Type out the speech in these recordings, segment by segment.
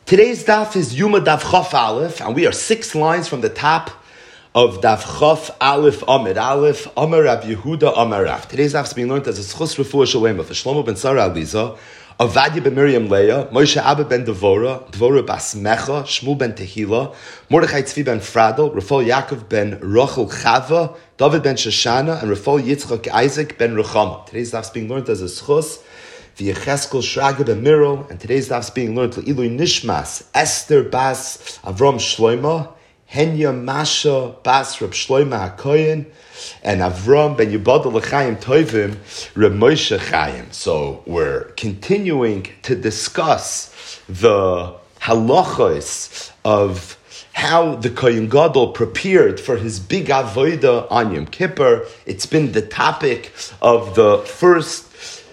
Today's daf is Yuma Daf Chof Aleph, and we are 6 lines from the top of Daf Chof Aleph Amid Aleph, Amar Rav Yehuda Amar Rav. Today's daf is being learned as a Schus Refuah Shalema for Shlomo ben Sarah Aliza, Avadia ben Miriam Leah, Moshe Abba ben Devora, Devora bas Mecha, Shmuel ben Tehila, Mordechai Tzvi ben Fradel, Rafal Yaakov ben Rochel Chava, David ben Shoshana, and Rafal Yitzchak Isaac ben Ruchama. Today's daf is being learned as a Schus the Yecheskel Shraga ben Mirel, and today's daf is being learned to Ilui Nishmas, Esther bas Avram Shloima, Henya Masha bas Reb Shloima HaKoyen, and Avram ben Yibadal L'chaim Tovim Reb Moshe Chaim. So we're continuing to discuss the halachos of how the Kohen Gadol prepared for his big avodah on Yom Kippur. It's been the topic of the first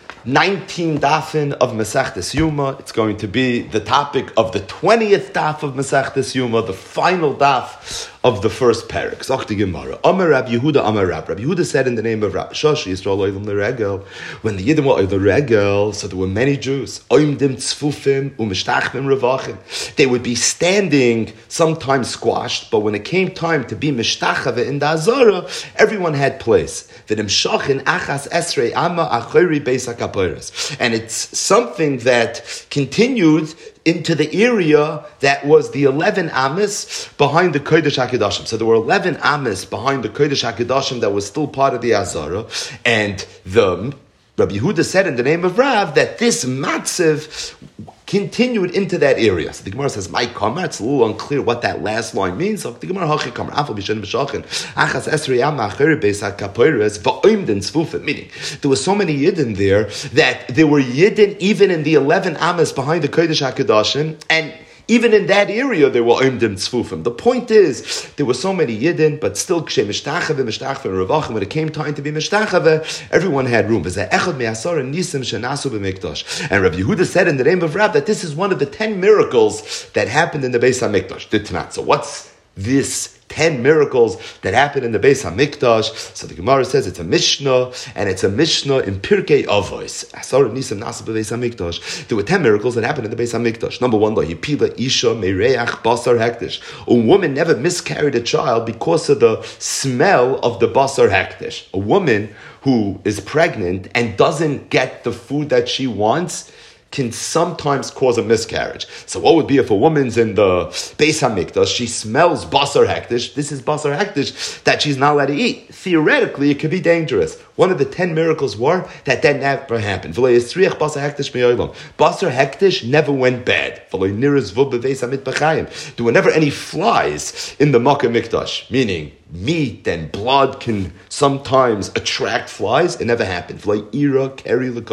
19 dafin of Masechtas Yuma. It's going to be the topic of the 20th daf of Masechtas Yuma, the final daf of the first parak. Zachti Gemara. Amar Rab Yehuda Amar Rab. Rab Yehuda said in the name of Rab Shoshi Yisrael Oilam L'Regel, when the Yidden were L'Regel, so there were many Jews. Oimdim tzfufim u'mishtachmim revachim. They would be standing, sometimes squashed, but when it came time to be mishtachave in the Azara, everyone had place. V'nim shachin achas esrei amma achori beis hakaporos. And it's something that continued into the area that was the 11 amas behind the Kodesh HaKadoshim. So there were 11 amas behind the Kodesh HaKadoshim that was still part of the Azara, and the Rabbi Yehuda said in the name of Rav that this matziv continued into that area. So the Gemara says, "My kamar." It's a little unclear what that last line means. So the Gemara hachi kamar afal b'shen b'shachin achas esrei yam acheri beis hakaporos va'oimden tzfufim. Meaning there were so many yidden there that there were yidden even in the 11 amas behind the Kodesh HaKadoshim, and even in that area, there were oimdim tzfufim. The point is, there were so many yidden, but still, when it came time to be mishtachave, everyone had room. And Rabbi Yehuda said in the name of Rab that this is one of the 10 miracles that happened in the Beis HaMikdash. So what's this 10 miracles that happened in the Beis HaMikdash? So the Gemara says it's a Mishnah, and it's a Mishnah in Pirkei Avos. There were 10 miracles that happened in the Beis HaMikdash. Number 1, a woman never miscarried a child because of the smell of the basar hekdesh. A woman who is pregnant and doesn't get the food that she wants can sometimes cause a miscarriage. So what would be if a woman's in the Beis HaMikdash, she smells basar hekdesh, this is basar hekdesh that she's not allowed to eat. Theoretically, it could be dangerous. One of the 10 miracles were that never happened. Basar hekdesh never went bad. There were never any flies in the Makkah Mikdash, meaning meat and blood can sometimes attract flies. It never happened. And the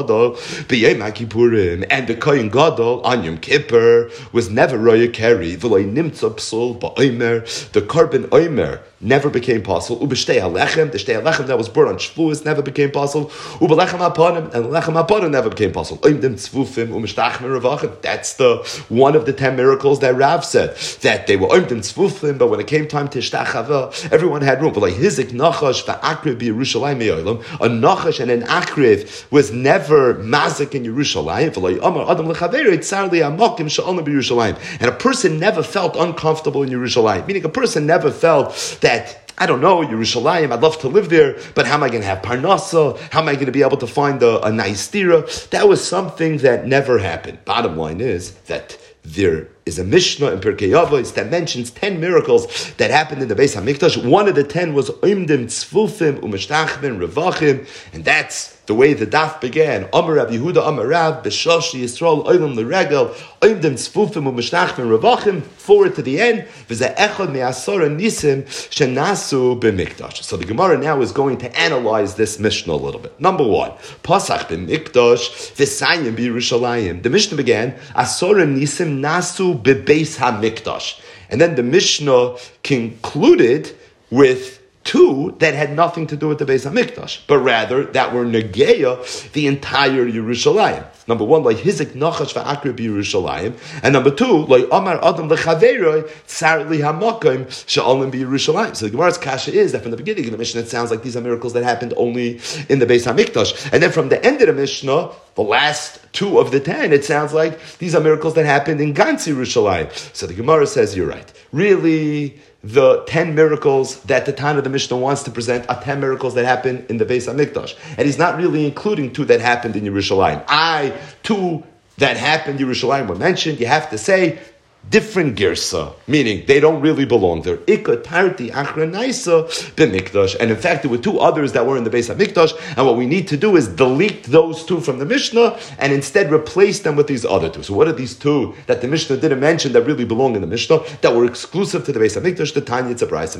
Kohen Gadol on Yom Kippur was never roya keri. The carbon oimer never became possible. The shtei halechem that was burned on Shavuos never became possible. And lechem hapanim never became possible. That's the one of the 10 miracles that Rav said, that they were oimdim tzfufim, but when it came time to shtachava, everyone had room. But like hizik nachash va'akriv b'Yerushalayim me'olam, a nachash and an akriv was never mazik in Yerushalayim. And a person never felt uncomfortable in Yerushalayim, meaning a person never felt that, I don't know, Yerushalayim, I'd love to live there, but how am I going to have parnasa? How am I going to be able to find a nice tira? That was something that never happened. Bottom line is that there is a Mishnah in Pirkei Avos that mentions 10 miracles that happened in the Beis HaMikdash. One of the 10 was Oimdim Tzfufim U'Mishtachmin Revachim, and that's the way the daf began. Amar Rab Yehuda Amar Rav B'Shoshi Yisrael Oilam L'Regel Oimdim Tzfufim U'Mishtachmin Revachim, forward to the end. V'zeh echad me'asora nisim shenasu b'mikdash. So the Gemara now is going to analyze this Mishnah a little bit. Number 1, Pasach b'mikdash v'sayim b'Yerushalayim. The Mishnah began, Asora nisim nasu b'Beis HaMikdash. And then the Mishnah concluded with two that had nothing to do with the Beis HaMikdash, but rather that were negeya the entire Yerushalayim. Number one, like Hizik Nachash va'akrib Yerushalayim, and number two, like Amar Adam lechaveroi tsar li hamakim she'olim b'Yerushalayim. So the Gemara's kasha is that from the beginning of the Mishnah, it sounds like these are miracles that happened only in the Beis HaMikdash, and then from the end of the Mishnah, the last two of the 10, it sounds like these are miracles that happened in Gans Yerushalayim. So the Gemara says, you're right. Really, the 10 miracles that the Tana of the Mishnah wants to present are 10 miracles that happened in the Beis HaMikdash. And he's not really including 2 that happened in Yerushalayim. 2 that happened in Yerushalayim were mentioned. You have to say different girsa, meaning they don't really belong there. Ikka tarti achra naisa b'mikdash. And in fact, there were 2 others that were in the Beis HaMikdash, and what we need to do is delete those 2 from the Mishnah and instead replace them with these other 2. So what are these 2 that the Mishnah didn't mention that really belong in the Mishnah, that were exclusive to the Beis HaMikdash? The Tanya Tzabraisim.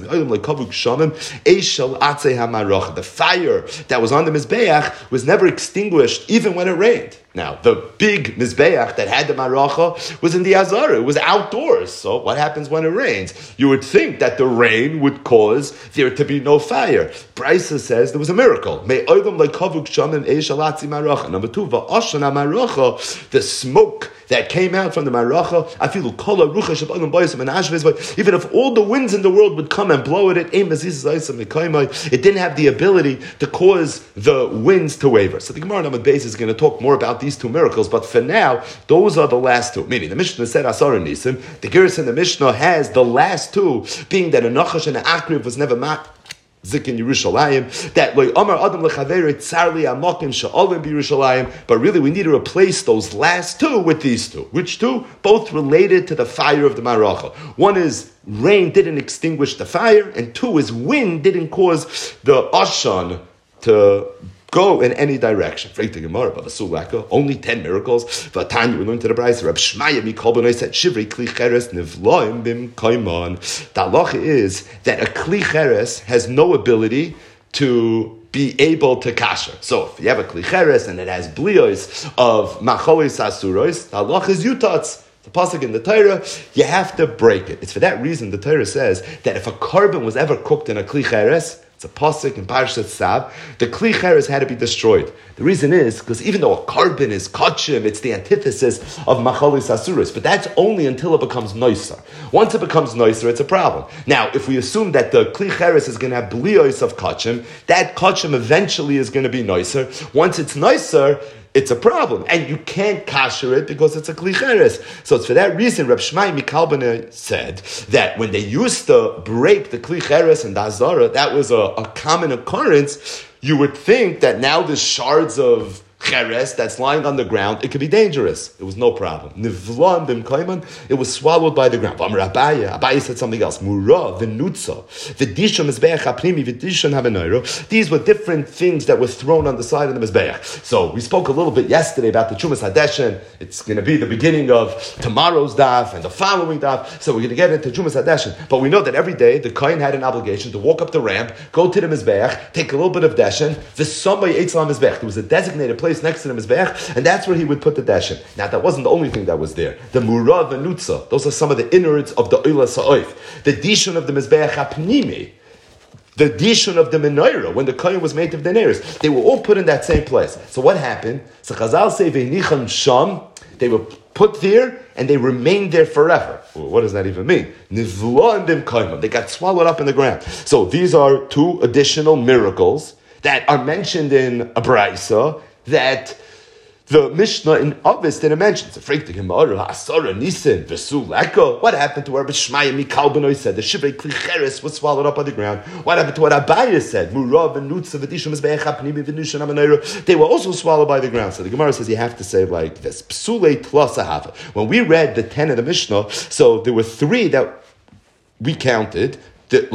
The fire that was on the Mizbeach was never extinguished even when it rained. Now, the big Mizbeach that had the Maracha was in the Azara. It was outdoors. So what happens when it rains? You would think that the rain would cause there to be no fire. Brisa says there was a miracle. Number 2, the smoke that came out from the Maracha, even if all the winds in the world would come and blow at it, it didn't have the ability to cause the winds to waver. So the Gemara Namad Beis is going to talk more about these 2 miracles, but for now, those are the last 2. Meaning, the Mishnah said Asar Nisim, the Geras in the Mishnah has the last 2, being that a Nachash and an Akriv was never Zik in Yerushalayim, that like Amar Adam lechaveri tsarli amakim she'olim b'Yerushalayim, but really we need to replace those last 2 with these 2. Which 2? Both related to the fire of the Maracha. One is rain didn't extinguish the fire, and 2 is wind didn't cause the Ashan to go in any direction. Only 10 miracles. We learned to the Brayso. Rab Shmaya Mikol B'nai said, Shivrei Kli Cheres Nivloim Bim Koimon. The halacha is that a Kli Cheres has no ability to be able to kasher. So if you have a Kli Cheres and it has blios of macholis asuros, the halacha is yutatz. The pasuk in the Torah, you have to break it. It's for that reason the Torah says that if a carbon was ever cooked in a Kli Cheres, it's a pasuk in Parashat Sav, the Kli Cheres had to be destroyed. The reason is because even though a carbon is kachim, it's the antithesis of machalis asuris, but that's only until it becomes noiser. Once it becomes noiser, it's a problem. Now, if we assume that the Kli Cheres is going to have blios of kachim, that kachim eventually is going to be noiser. Once it's noiser, it's a problem, and you can't kasher it because it's a Kli Cheres. So it's for that reason Reb Shmai Mikal B'nai said that when they used to break the Kli Cheres and the Azara, that was a common occurrence. You would think that now the shards of cheres that's lying on the ground, it could be dangerous. It was no problem. Nivlan bim kaiman, it was swallowed by the ground. Abaye said something else. Mura, v'nutza, v'disha mizbeach ha'primi, v'disha ha'benayro. These were different things that were thrown on the side of the mizbeach. So we spoke a little bit yesterday about the Chumas Hadeshen. It's going to be the beginning of tomorrow's daf and the following daf. So we're going to get into Chumas Hadeshen. But we know that every day the kohen had an obligation to walk up the ramp, go to the mizbeach, take a little bit of deshen. V'somay eitzlam mizbeach. There was a designated place next to the mizbeach, and that's where he would put the deshen. Now, that wasn't the only thing that was there. The murav and nutza, those are some of the innards of the oila sa'oif. The dishon of the mizbeach hapnimi, the dishon of the menorah, when the kohen was made of the neris, they were all put in that same place. So what happened? So Chazal say ve'nichan sham, they were put there and they remained there forever. Well, what does that even mean? They got swallowed up in the ground. So these are 2 additional miracles that are mentioned in a Braisa that the Mishnah in Avis didn't mention. It's a freak to Gemara. Asara Nisin Vesul Eko. What happened to what Shmaya Mikal B'nai said? The Shivrei Kli Cheres was swallowed up on the ground. What happened to what Abaye said? Murav and Nutza V'dishum Mizbeach HaPnimi V'nushan HaManayra. They were also swallowed by the ground. So the Gemara says you have to say like this. Psulei Tlas Ahava. When we read the 10 of the Mishnah, so there were 3 that we counted. The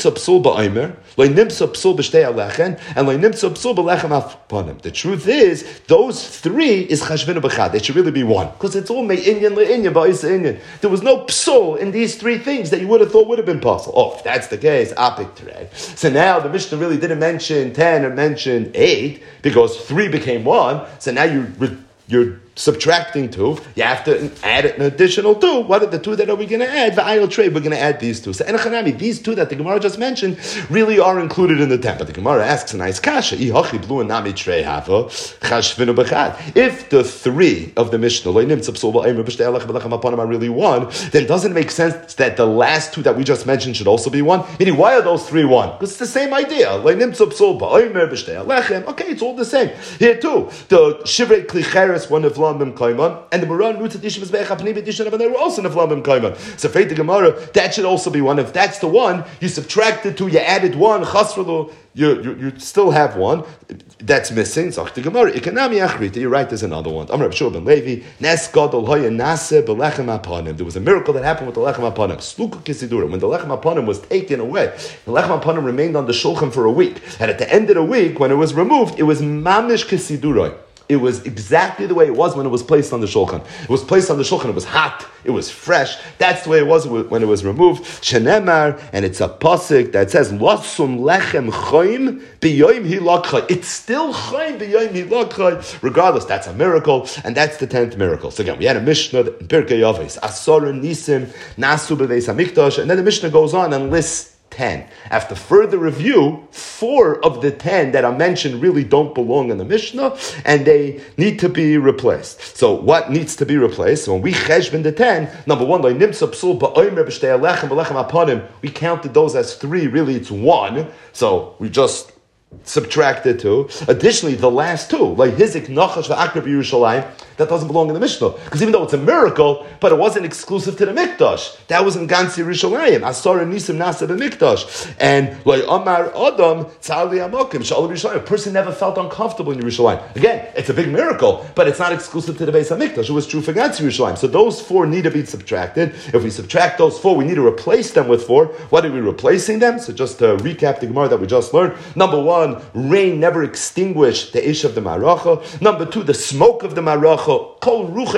truth is, those 3 is chashvinu b'chad. They should really be 1. Because it's all me'inyan le'inyan ba'isa inyan. There was no psul in these 3 things that you would have thought would have been possible. Oh, if that's the case, apik terei. So now the Mishnah really didn't mention 10 or mention 8, because 3 became 1. So now you're subtracting 2, you have to add an additional 2. What are the 2 that are we going to add? V'ayil trade, we're going to add these 2. So Enochanami, these 2 that the Gemara just mentioned really are included in the 10. But the Gemara asks a nice kasha. If the 3 of the Mishnah are really 1, then doesn't it make sense that the last 2 that we just mentioned should also be 1? Meaning, why are those 3 1? Because it's the same idea. Okay, it's all the same. Here too, the Shivrei Klicheres one of Lamim Kaiman, and the Moran Roots Adishim is Be'echapni B'Dishim, and they were also of Lamim Kaiman. So, Feit the Gemara, that should also be 1. If that's the 1, you subtracted 2, you added 1, Chasrulu, you still have 1. That's missing. So the Gemara, Ikanami Achrita, you're right, there's another one. Amr Abshur ben Levi, Nes Gadol Hoya Nase Belechem Apanim. There was a miracle that happened with the Lechem Apanim. Sluka Kisidura. When the Lechem Apanim was taken away, the Lechem Apanim remained on the Shulchan for a week. And at the end of the week, when it was removed, it was Mamish Kisiduroi. It was exactly the way it was when it was placed on the shulchan. It was placed on the shulchan. It was hot. It was fresh. That's the way it was when it was removed. Shenemar, and it's a pasuk that says, "Lasum lechem choim b'yoyim hilakchay." It's still choim b'yoyim hilakchay. Regardless, that's a miracle, and that's the 10th miracle. So again, we had a Mishnah in Pirkei Avos, Asor Nisim Nasu b'Beis Hamikdash, and then the Mishnah goes on and lists 10. After further review, 4 of the 10 that are mentioned really don't belong in the Mishnah, and they need to be replaced. So what needs to be replaced? So when we cheshbon the 10, number 1, we counted those as 3, really it's 1, so we just subtracted 2. Additionally, the last 2, like Hizik, Nachash, V'akrav Yerushalayim, that doesn't belong in the Mishnah. Because even though it's a miracle, but it wasn't exclusive to the Mikdash. That was in Gansi Yerushalayim. Asar Nisim Nasa B'Mikdash. And like Amar Adam, Tzali Amokim, Shalom Yerushalayim. A person never felt uncomfortable in Yerushalayim. Again, it's a big miracle, but it's not exclusive to the Beis HaMikdash. It was true for Gansi Yerushalayim. So those 4 need to be subtracted. If we subtract those 4, we need to replace them with 4. What are we replacing them? So just to recap the Gemara that we just learned. Number 1, rain never extinguished the ish of the Maracha. Number 2, the smoke of the Maracha. Wind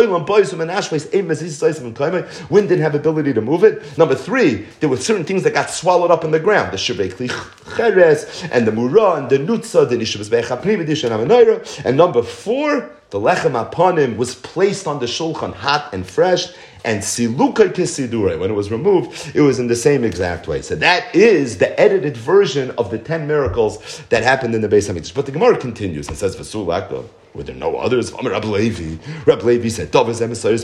didn't have ability to move it. Number 3, there were certain things that got swallowed up in the ground. The Shivrei Klicheres and the Murah and the Nutza, the Nishubas Be'echapni B'Dish and Amanoira. And number 4, the Lechem Apanim was placed on the Shulchan hot and fresh. And Silukai Kisidure, when it was removed, it was in the same exact way. So that is the edited version of the 10 miracles that happened in the Beis HaMikdash. But the Gemara continues and says, V'sulakah, were there no others? Rab Levi said, we have a Messiah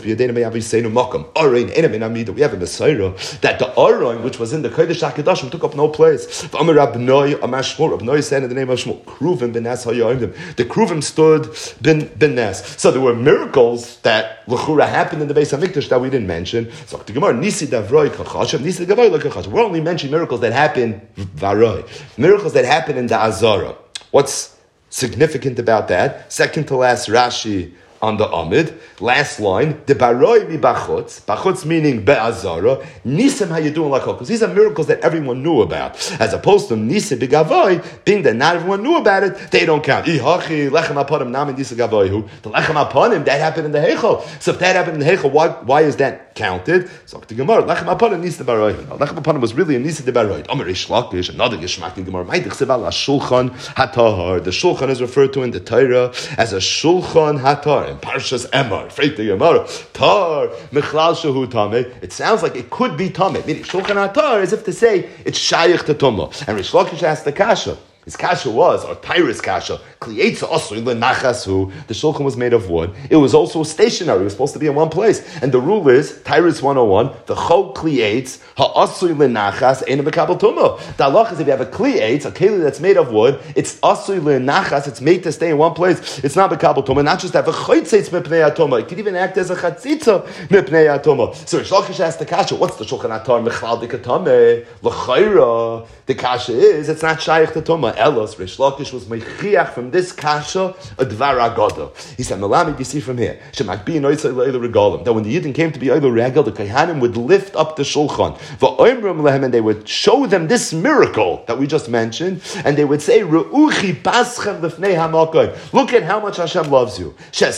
that the Aron, which was in the Kodesh HaKadoshim, took up no place. Rab Noi said in the name of Shmuel, Kruvim ben Nes hayoimdim. The Kruvim stood ben Nes. So there were miracles that L'chura happened in the Beis HaMikdash that we didn't mention. So the Gemara, Nisi Davroi Kachashem, Nisi Davroi Kachashem. We're only mentioning miracles that happen Varoi. Miracles that happen in the Azara. What's significant about that? Second to last Rashi on the Amid, last line, the baroi mi bachutz, bachutz meaning be'azara, nisim how you doing lakol, because these are miracles that everyone knew about, as opposed to nisim begavoy, being that not everyone knew about it, they don't count. Ihachi lechem apanim namin nisim gavoyhu, the lechem apanim, that happened in the Heichel. So if that happened in the Heichel, why is that counted? So the Gemara, lechem apanim nisim baroi. Lechem apanim was really a nisim de baroi. Amar Reish Lakish, another Geshmak in Gemara, ma'itich seval shulchan hatahar. The shulchan is referred to in the Torah as a shulchan hatahar. In Parshas Emor, Freitei Gemara, Tar Michlal Shehu Tameh. It sounds like it could be Tameh. Meaning Shulchan HaTar, as if to say it's Shayich to Tumah. And Reish Lakish asked the Kasha. His kasha was, or Tyrus kasha, klietza osui lenachasu. The shulchan was made of wood. It was also stationary. It was supposed to be in one place. And the rule is, Tyrus 101, the chol klietz, ha'osui lenachas, ein bekabel tumah. The halach is if you have a klietz, a keli that's made of wood, it's osui lenachas, it's made to stay in one place. It's not bekabel tumah. Not just have a chaytzeitz mipnei atumah. It could even act as a chatzitza mipnei atumah. So Reish Lakish asked the kasha, what's the shulchan atar mechlal dikatameh? L'chayra. The kasha is, it's not shaykh to tumah. Elos, Reish Lakish was mechiach from this kasha a dvar agada. He said, Melamid, you see from here, that when the Yidden came to be Eilu Regal, the Kohanim would lift up the shulchan, and they would show them this miracle that we just mentioned, and they would say, Ru'uchi paschem lefnei hamakoy. Look at how much Hashem loves you.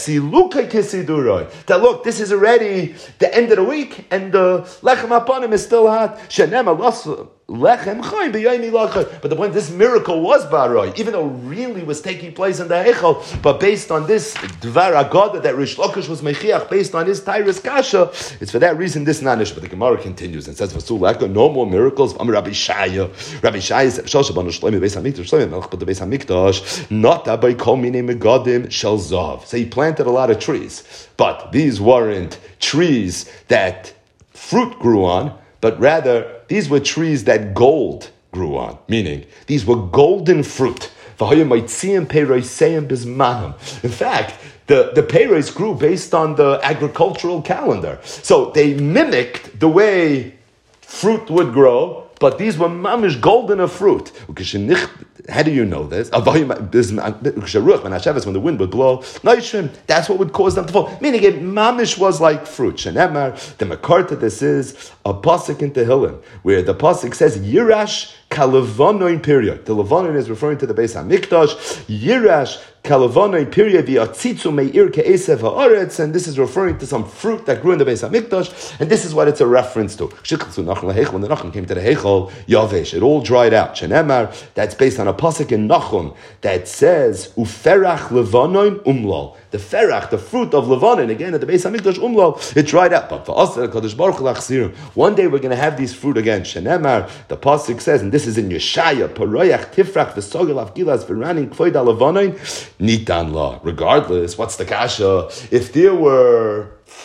That look, this is already the end of the week, and the lechem apanim is still hot. lechem chayim b'yomi lachay. But the point, this miracle was ba'aroi, even though really was taking place in the Heichal, but based on this dvar agada that Rish Lakish was mechiach, based on his Tyrus kasha, it's for that reason this nanish. But the Gemara continues and says, "Vasul leka, no more miracles." Rabbi Shaya said, "Shal shabanu shloimi beis hamikdash, shloimi melech but the beis hamikdash, not by kol minei megadim shel zav." So he planted a lot of trees, but these weren't trees that fruit grew on, but rather these were trees that gold grew on, meaning these were golden fruit. In fact, the peiros grew based on the agricultural calendar. So they mimicked the way fruit would grow, but these were mamish golden of fruit. How do you know this? When the wind would blow, that's what would cause them to fall. Meaning it mamish was like fruit. Shenemar, the makarta, this is a pasuk in Tehillim, where the pasuk says, Yirash Kalavonoin period. The Lavonoin is referring to the Beis HaMikdash. Yirash Kalavonoin period, v'atzitzu me'ir ke'esev ha'aretz, and this is referring to some fruit that grew in the Beis HaMikdash, and this is what it's a reference to. When the Nachum came to the Heichal, Yavesh, it all dried out. Shenemar, that's based on a pasuk in Nachum that says, Uferach Lavonoin umlal. The ferach, the fruit of Levanon, again at the Beis Hamikdash umlal, it dried out. But for us, one day we're going to have these fruit again. Shenemar, the pasuk says, and this is in Yeshaya, Paroyach Tifrach v'Sogel Avgilas v'Ranin Kvoid Levanon Nitan La. Regardless, what's the kasha? If there were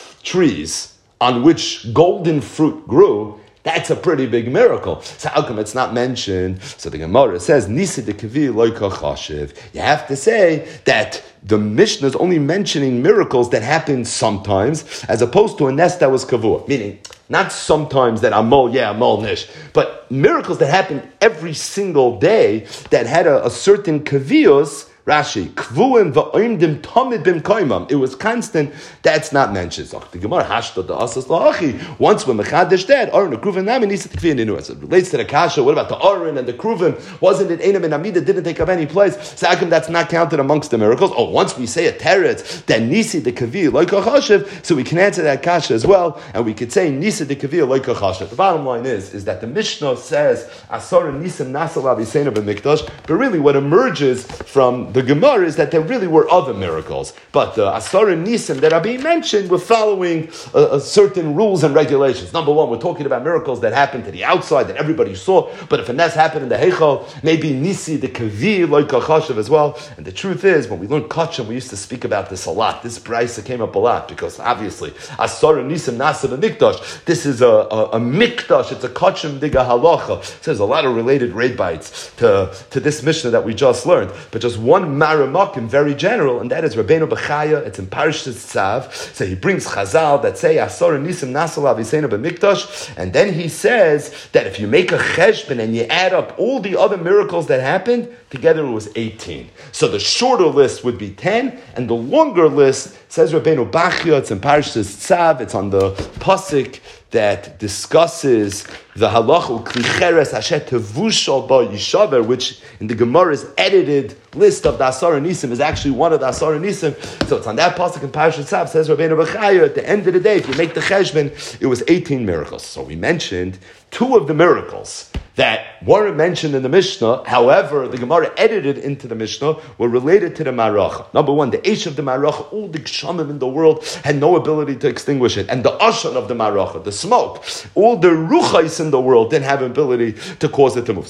trees on which golden fruit grew, that's a pretty big miracle. So how come it's not mentioned? So the Gemara says, Nisi de Kavi loika chashiv. You have to say that the Mishnah is only mentioning miracles that happen sometimes, as opposed to a nest that was kavua. Meaning, not sometimes that amol nish, but miracles that happened every single day that had a certain kavios. Rashi, kvuim va'oimdim tamid bim kaimam. It was constant. That's not mentioned. The Gemara hashta the asas la'achi. Once when mechadish dead, Aaron the kruvim nami nisat kvi in It relates to the kasha. What about the Aaron and the kruvim? Wasn't it Einam and Amida didn't take up any place? So how come that's not counted amongst the miracles? Oh, once we say a teretz, then nisi the kavi like a chashiv, so we can answer that kasha as well, and we could say nisi the kavi like a chashiv. The bottom line is that the Mishnah says asar nisim nasal avisena b'mikdash, but really what emerges from the Gemara is that there really were other miracles, but the Asar and Nisim that are being mentioned were following certain rules and regulations. Number one, we're talking about miracles that happened to the outside that everybody saw, but if a nest happened in the Heichal, maybe Nisi, the Kavi, like Kachashav as well. And the truth is, when we learned Kachim, we used to speak about this a lot. This brisa came up a lot, because obviously, Asar and Nisim, Nasa, and Mikdash, this is a Mikdash, it's a Kachim Diga Halacha. So there's a lot of related rebites to this Mishnah that we just learned, but just one Maramakim, very general, and that is Rabbeinu Bechaya. It's in Parshas Tzav. So he brings Chazal that say Asar and Nisim Nasal Aviseinu B'Mikdash, and then he says that if you make a cheshbon and you add up all the other miracles that happened, together it was 18. So the shorter list would be 10, and the longer list, says Rabbeinu Bechaya, it's in Parshas Tzav, it's on the pasuk that discusses the halacha klicheres asher tevushal ba yishaber, which in the Gemara's edited list of the Asar Nisim is actually one of the Asar Nisim. So it's on that pasuk in Parashat Tzav, says Rabbeinu Bechaya, at the end of the day, if you make the cheshbon, it was 18 miracles. So we mentioned 2 of the miracles that weren't mentioned in the Mishnah, however, the Gemara edited into the Mishnah, were related to the Maracha. Number one, the Eish of the Maracha, all the Gshamim in the world had no ability to extinguish it. And the Ashan of the Maracha, the smoke, all the Ruchais in the world didn't have ability to cause it to move.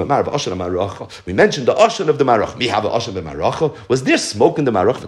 We mentioned the Ashan of the Maracha. We have the Ashan of the Maracha. Was there smoke in the Maracha?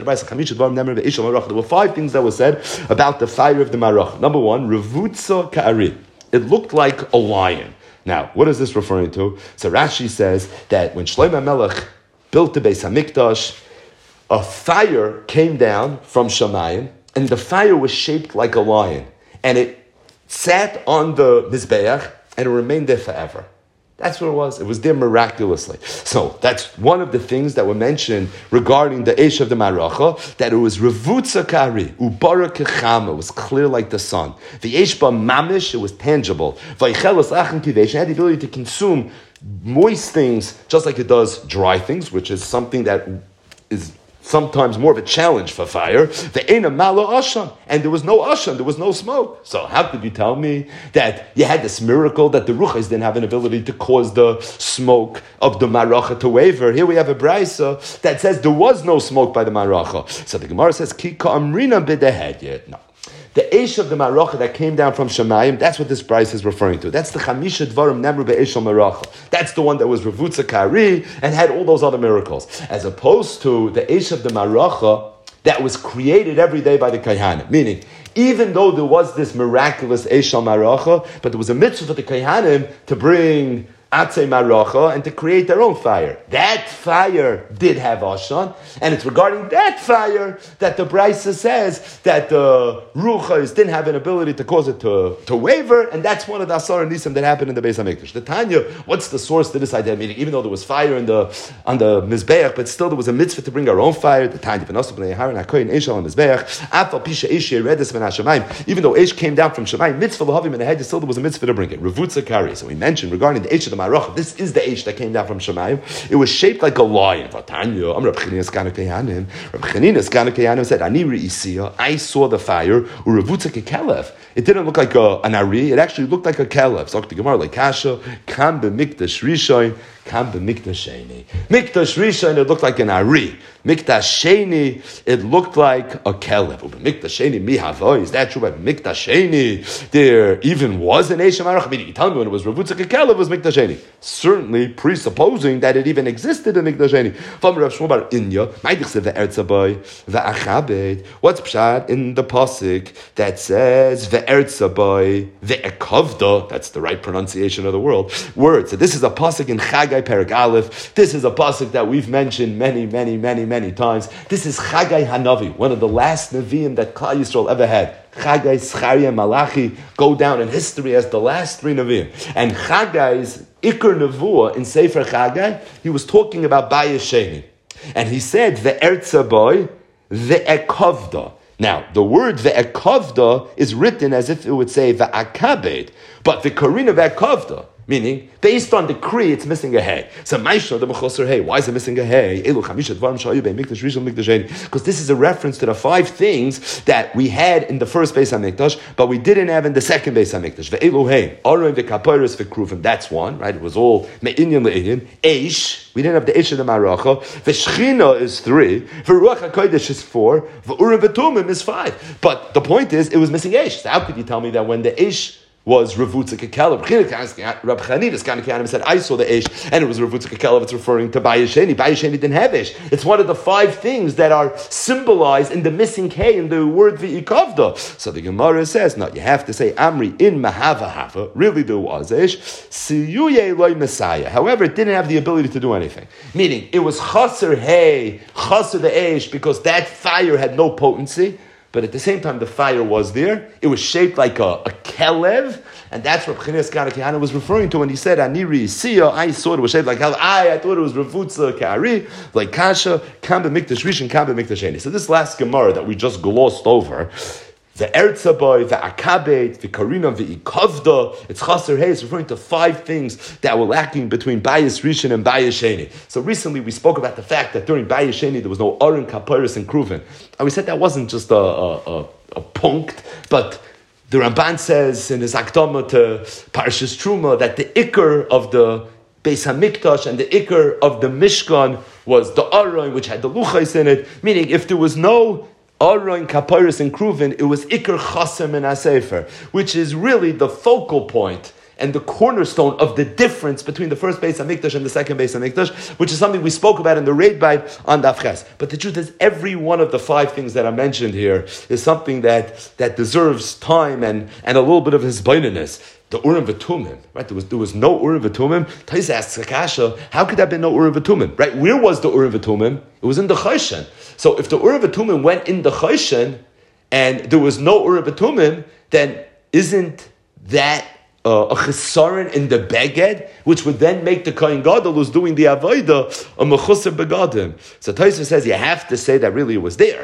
There were 5 things that were said about the fire of the Maracha. Number one, Revutza Ka'ari. It looked like a lion. Now, what is this referring to? So Rashi says that when Shlomo Melech built the Beis Hamikdash, a fire came down from Shamayim, and the fire was shaped like a lion. And it sat on the Mizbeach, and it remained there forever. That's what it was. It was there miraculously. So that's one of the things that were mentioned regarding the Eish of the Maracha, that it was Revutza Kari, Ubara Kechama, it was clear like the sun. The Eish Ba Mamish, it was tangible. Vaychelos Achem Kivesh, it had the ability to consume moist things just like it does dry things, which is something that is sometimes more of a challenge for fire. The Eina Malo Ashan, and there was no Ashan, there was no smoke. So how could you tell me that you had this miracle that the Ruchas didn't have an ability to cause the smoke of the Maracha to waver? Here we have a Braisa that says there was no smoke by the Maracha. So the Gemara says, Ki ka'amrina b'dehedye. No. The Eish of the Maracha that came down from Shemayim, that's what this Braisa is referring to. That's the Chamisha Dvarim Nemru Be'esh Maracha. That's the one that was Revutza Kari and had all those other miracles. As opposed to the Eish of the Maracha that was created every day by the Kayhanim. Meaning, even though there was this miraculous Eish Maracha, but there was a mitzvah for the Kayhanim to bring Atzei Maracha and to create their own fire. That fire did have Ashan, and it's regarding that fire that the Braisa says that the Ruchas didn't have an ability to cause it to waver, and that's one of the Asar and Nisim that happened in the Beis HaMikdash. The Tanya, what's the source to this idea? Meaning, even though there was fire on the Mizbeach, but still there was a mitzvah to bring our own fire. The Tanya, even though Eish came down from Shemayim, mitzvah l'havim in the head, still there was a mitzvah to bring it. Revutza Kari. So we mentioned regarding the Eish of the Marach, this is the Eish that came down from Shemayim. It was shaped like a lion. Reb Chanina said, Ani re'isiya, I saw the fire, urevutza kekelev. It didn't look like an ari, it actually looked like a kelev. So the Gemara like kasha, kam b'mikdash rishon, kam b'mikdash sheni. Mikdash rishon, it looked like an ari. Mikdash sheni, it looked like a kelev. Mikdash sheni mihavoy. Is that true? By Mikdash sheni, there even was an Eish Marach. Meaning, you tell me when it was revutza kekelev, it was Mikdash sheni. Certainly presupposing that it even existed in Mikdash sheni. From Rav Shmuel bar Inya, ma'idich se ve'ertzaboy ve'achabed. What's pshat in the pasuk that says ve'ertzaboy ve'ekavda? That's the right pronunciation of the word. So this is a pasuk in Chagai Perek Aleph. This is a pasuk that we've mentioned many times. This is Chagai Hanavi, one of the last Nevi'im that Klal Yisrael ever had. Chagai, Zechariah, Malachi go down in history as the last three Nevi'im. And Chagai's Iker Nevuah in Sefer Chagai, he was talking about Bayis Sheni. And he said, Ve'ertzaboy, Ve'ekavda. Now, the word Ve'ekavda is written as if it would say Ve'akabed. But the Karina Ve'ekavda, meaning, based on the Kri, it's missing a hey. So, Maishna, the Mechoser hey. Why is it missing a hey? Because this is a reference to the 5 things that we had in the first Beis HaMikdash, but we didn't have in the second Beis HaMikdash. Ve'elu hey. Aron ve'kaporos ve'kruvim. That's one, right? It was all me'inyan le'inyan. Eish. We didn't have the Eish of the Maracha. Ve'shchina is 3. Ve'ruach HaKodesh is 4. Ve'urim ve'tumim is 5. But the point is, it was missing Eish. So how could you tell me that when the Eish was Revutza Kekelev? Reb Chanina said, I saw the Eish, and it was Revutza Kekelev. It's referring to Bayis Sheni. Bayis Sheni didn't have Eish. It's one of the 5 things that are symbolized in the missing K in the word V'ikavda. So the Gemara says, no, you have to say Amri in Mahava Hava. Really there was Eish. Siyuye loy Messiah. However, it didn't have the ability to do anything. Meaning, it was Chaser Hey, Chaser the Eish, because that fire had no potency. But at the same time, the fire was there. It was shaped like a kelev, and that's what B'chinas Kana was referring to when he said, "Aniri Siya." I saw it was shaped like hell. I thought it was Revutza Kari, like Kasha, Kamba Mikdash Rishon, Kamba Mikdash Sheni. So this last Gemara that we just glossed over, the Ertzaboy, the Akabet, the Karina, the Ikavda, it's Chaser Hey, it's referring to 5 things that were lacking between Bayis Rishon and Bayis Sheni. So recently we spoke about the fact that during Bayis Sheni there was no Aron, Kaporos, and Kruvin. And we said that wasn't just a punct, but the Ramban says in his Akdama to Parshas Truma that the Iker of the Beis HaMikdash and the Iker of the Mishkan was the Aron, which had the Luchais in it, meaning if there was no Aron, Kaporos, and Kruvin, it was Iker Chasem and Asefer, which is really the focal point and the cornerstone of the difference between the first Beis HaMikdash and the second Beis HaMikdash, which is something we spoke about in the Reid Bite on Daf Ches. But the truth is, every one of the 5 things that I mentioned here is something that deserves time and a little bit of hisbaininess. The Urim V'Tumim, right? There was no Urim V'Tumim. Tais asks Akasha, how could that be no Urim V'Tumim, right? Where was the Urim V'Tumim? It was in the Choshen. So if the Urim V'Tumim went in the Choshen and there was no Urim V'Tumim, then isn't that a chesaron in the beged, which would then make the Kohen Gadol who's doing the avodah a mechusar begadim? So Tosfos says you have to say that really it was there.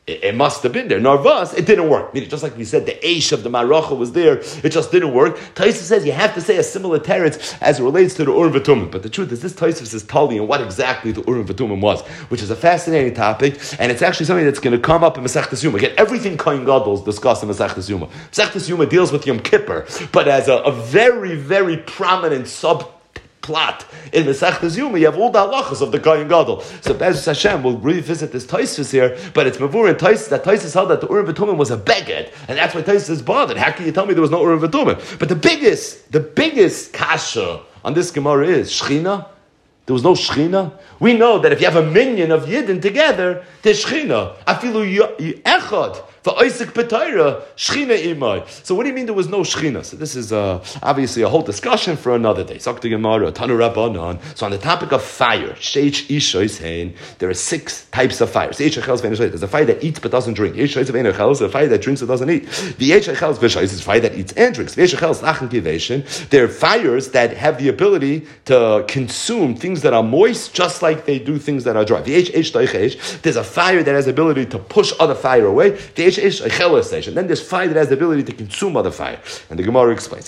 It must have been there. Narvas, it didn't work. Meaning, just like we said, the Eish of the Maracha was there, it just didn't work. Taisa says you have to say a similar teretz as it relates to the Urim V'Tumim. But the truth is, this Taisa says Tali and what exactly the Urim V'Tumim was, which is a fascinating topic, and it's actually something that's going to come up in Masechtas Yuma. Again, everything Kohen Gadol is discussed in Masechtas Yuma. Masechtas Yuma deals with Yom Kippur, but as a very, very prominent plot in Masechtas Yuma, you have all the halachas of the Kohen Gadol. So Be'ez Hashem will revisit this Tosfos here, but it's Mavur and Tosfos that Tosfos held that the Urim V'Tumim was a beged, and that's why Tosfos is bothered. How can you tell me there was no Urim V'Tumim? But the biggest kasha on this Gemara is Shechina. There was no Shechina. We know that if you have a minion of Yidden together, there's Shechina. Afilu echad. So what do you mean there was no Shechina? So this is obviously a whole discussion for another day. So on the topic of fire, there are 6 types of fires. There's a fire that eats but doesn't drink. There's a fire that drinks but doesn't eat. The is a fire that eats and drinks. There are fires that have the ability to consume things that are moist just like they do things that are dry. There's a fire that has the ability to push other fire away. And then there's fire that has the ability to consume other fire. And the Gemara explains,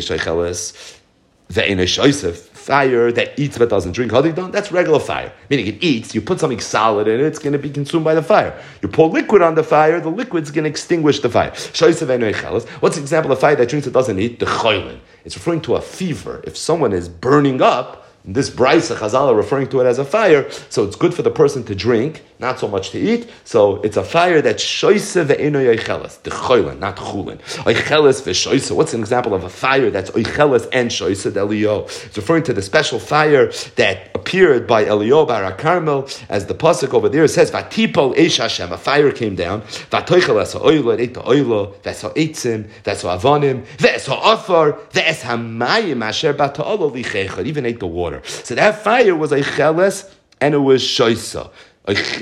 fire that eats but doesn't drink, that's regular fire. Meaning it eats, you put something solid in it, it's going to be consumed by the fire. You pour liquid on the fire, the liquid's going to extinguish the fire. What's the example of fire that drinks but doesn't eat? The choylin. It's referring to a fever. If someone is burning up, this Braisa Chazal are referring to it as a fire, so it's good for the person to drink, not so much to eat. So it's a fire that's shoyse ve'eno yoicheles, the choylin, not chulin. Oicheles ve'shoyse. What's an example of a fire that's oicheles and shoyse? The Eliyahu. It's referring to the special fire that appeared by Eliyahu Bar Carmel, as the pasuk over there says, "Vatipol eish Hashem." A fire came down. Vatoichel es ha'oilo, it ate the oilo, ves ha'etzim, ves ha'avanim, ves ha'afar, ves ha'mayim asher bata'olo lichechad. Even ate the water. So that fire was oicheles and it was shoyse. What's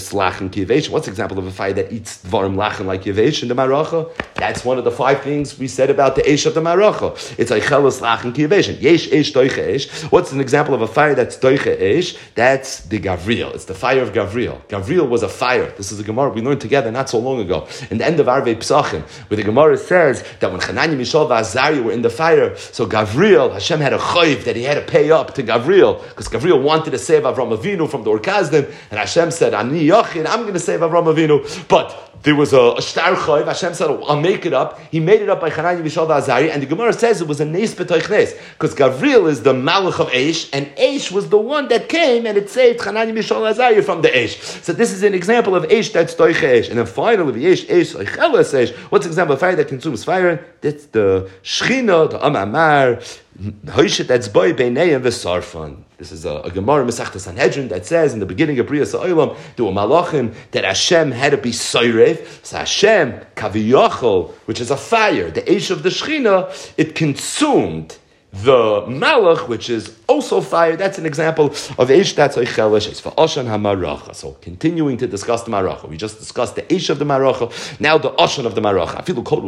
the example of a fire that eats dvarim lachen like yevesh in the maracha? That's one of the 5 things we said about the eish of the maracha. It's eicheles lachen ki yevesh. Yesh eish doiche eish. What's an example of a fire that's doiche eish? That's the Gavriel. It's the fire of Gavriel. Gavriel was a fire. This is a Gemara we learned together not so long ago. In the end of Arvei Psachim, where the Gemara says that when Hananiah, Mishael, and Azariah were in the fire, so Gavriel, Hashem had a chayv that he had to pay up to Gavriel, because Gavriel wanted to save Avram Avinu from the Orkazdim, and Hashem said, Ani Yachid, I'm going to save Avram Avinu. But there was a shtar chayv. Hashem said, I'll make it up. He made it up by Hananiah, Mishael, and Azariah, and the Gemara says it was a nes b'toich nes, because Gavriel is the malach of Eish, and Eish was the one that came and it saved Hananiah, Mishael, and Azariah from the Eish. So this is an example of Eish that's toich Eish. And then finally, Eish, Eicheles Eish. What's an example of fire that consumes fire? That's the Shechina, the Amamar, Hoishet that's boy beinei and v'sarfan. This is a Gemara Masechtas Sanhedrin that says in the beginning of Brias Ha'olam there were malachim that Hashem had to be soirev. So Hashem kaviyachol, which is a fire, the Eish of the Shechina, it consumed the malach, which is also fire. That's an example of Eish that's Eichelish. It's for Oshan HaMaracha. So continuing to discuss the Maracha. We just discussed the Eish of the Maracha. Now the Oshan of the Maracha.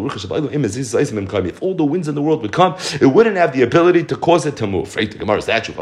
If all the winds in the world would come, it wouldn't have the ability to cause it to move. Right? The Gemara is that true.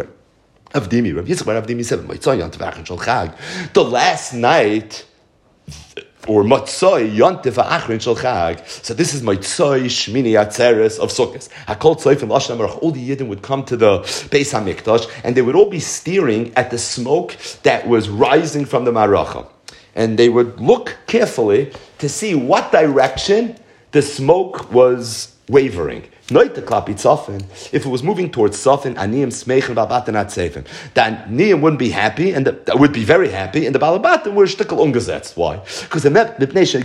The last night, or Matzoi Yontif Achrin Shel Chag. So this is Matzoi Shmini Atzeres of Sukkot. Hakol Tzoif and Lashon Amarach. All the Yidden would come to the Beis Hamikdash, and they would all be staring at the smoke that was rising from the Maracha, and they would look carefully to see what direction the smoke was wavering. If it was moving towards Safin, Aniyim Smeichen Balbatan Atzeifen, then Niyim wouldn't be happy, and would be very happy, and the Balabatim were shtickle ungesetzt. Why? Because it meant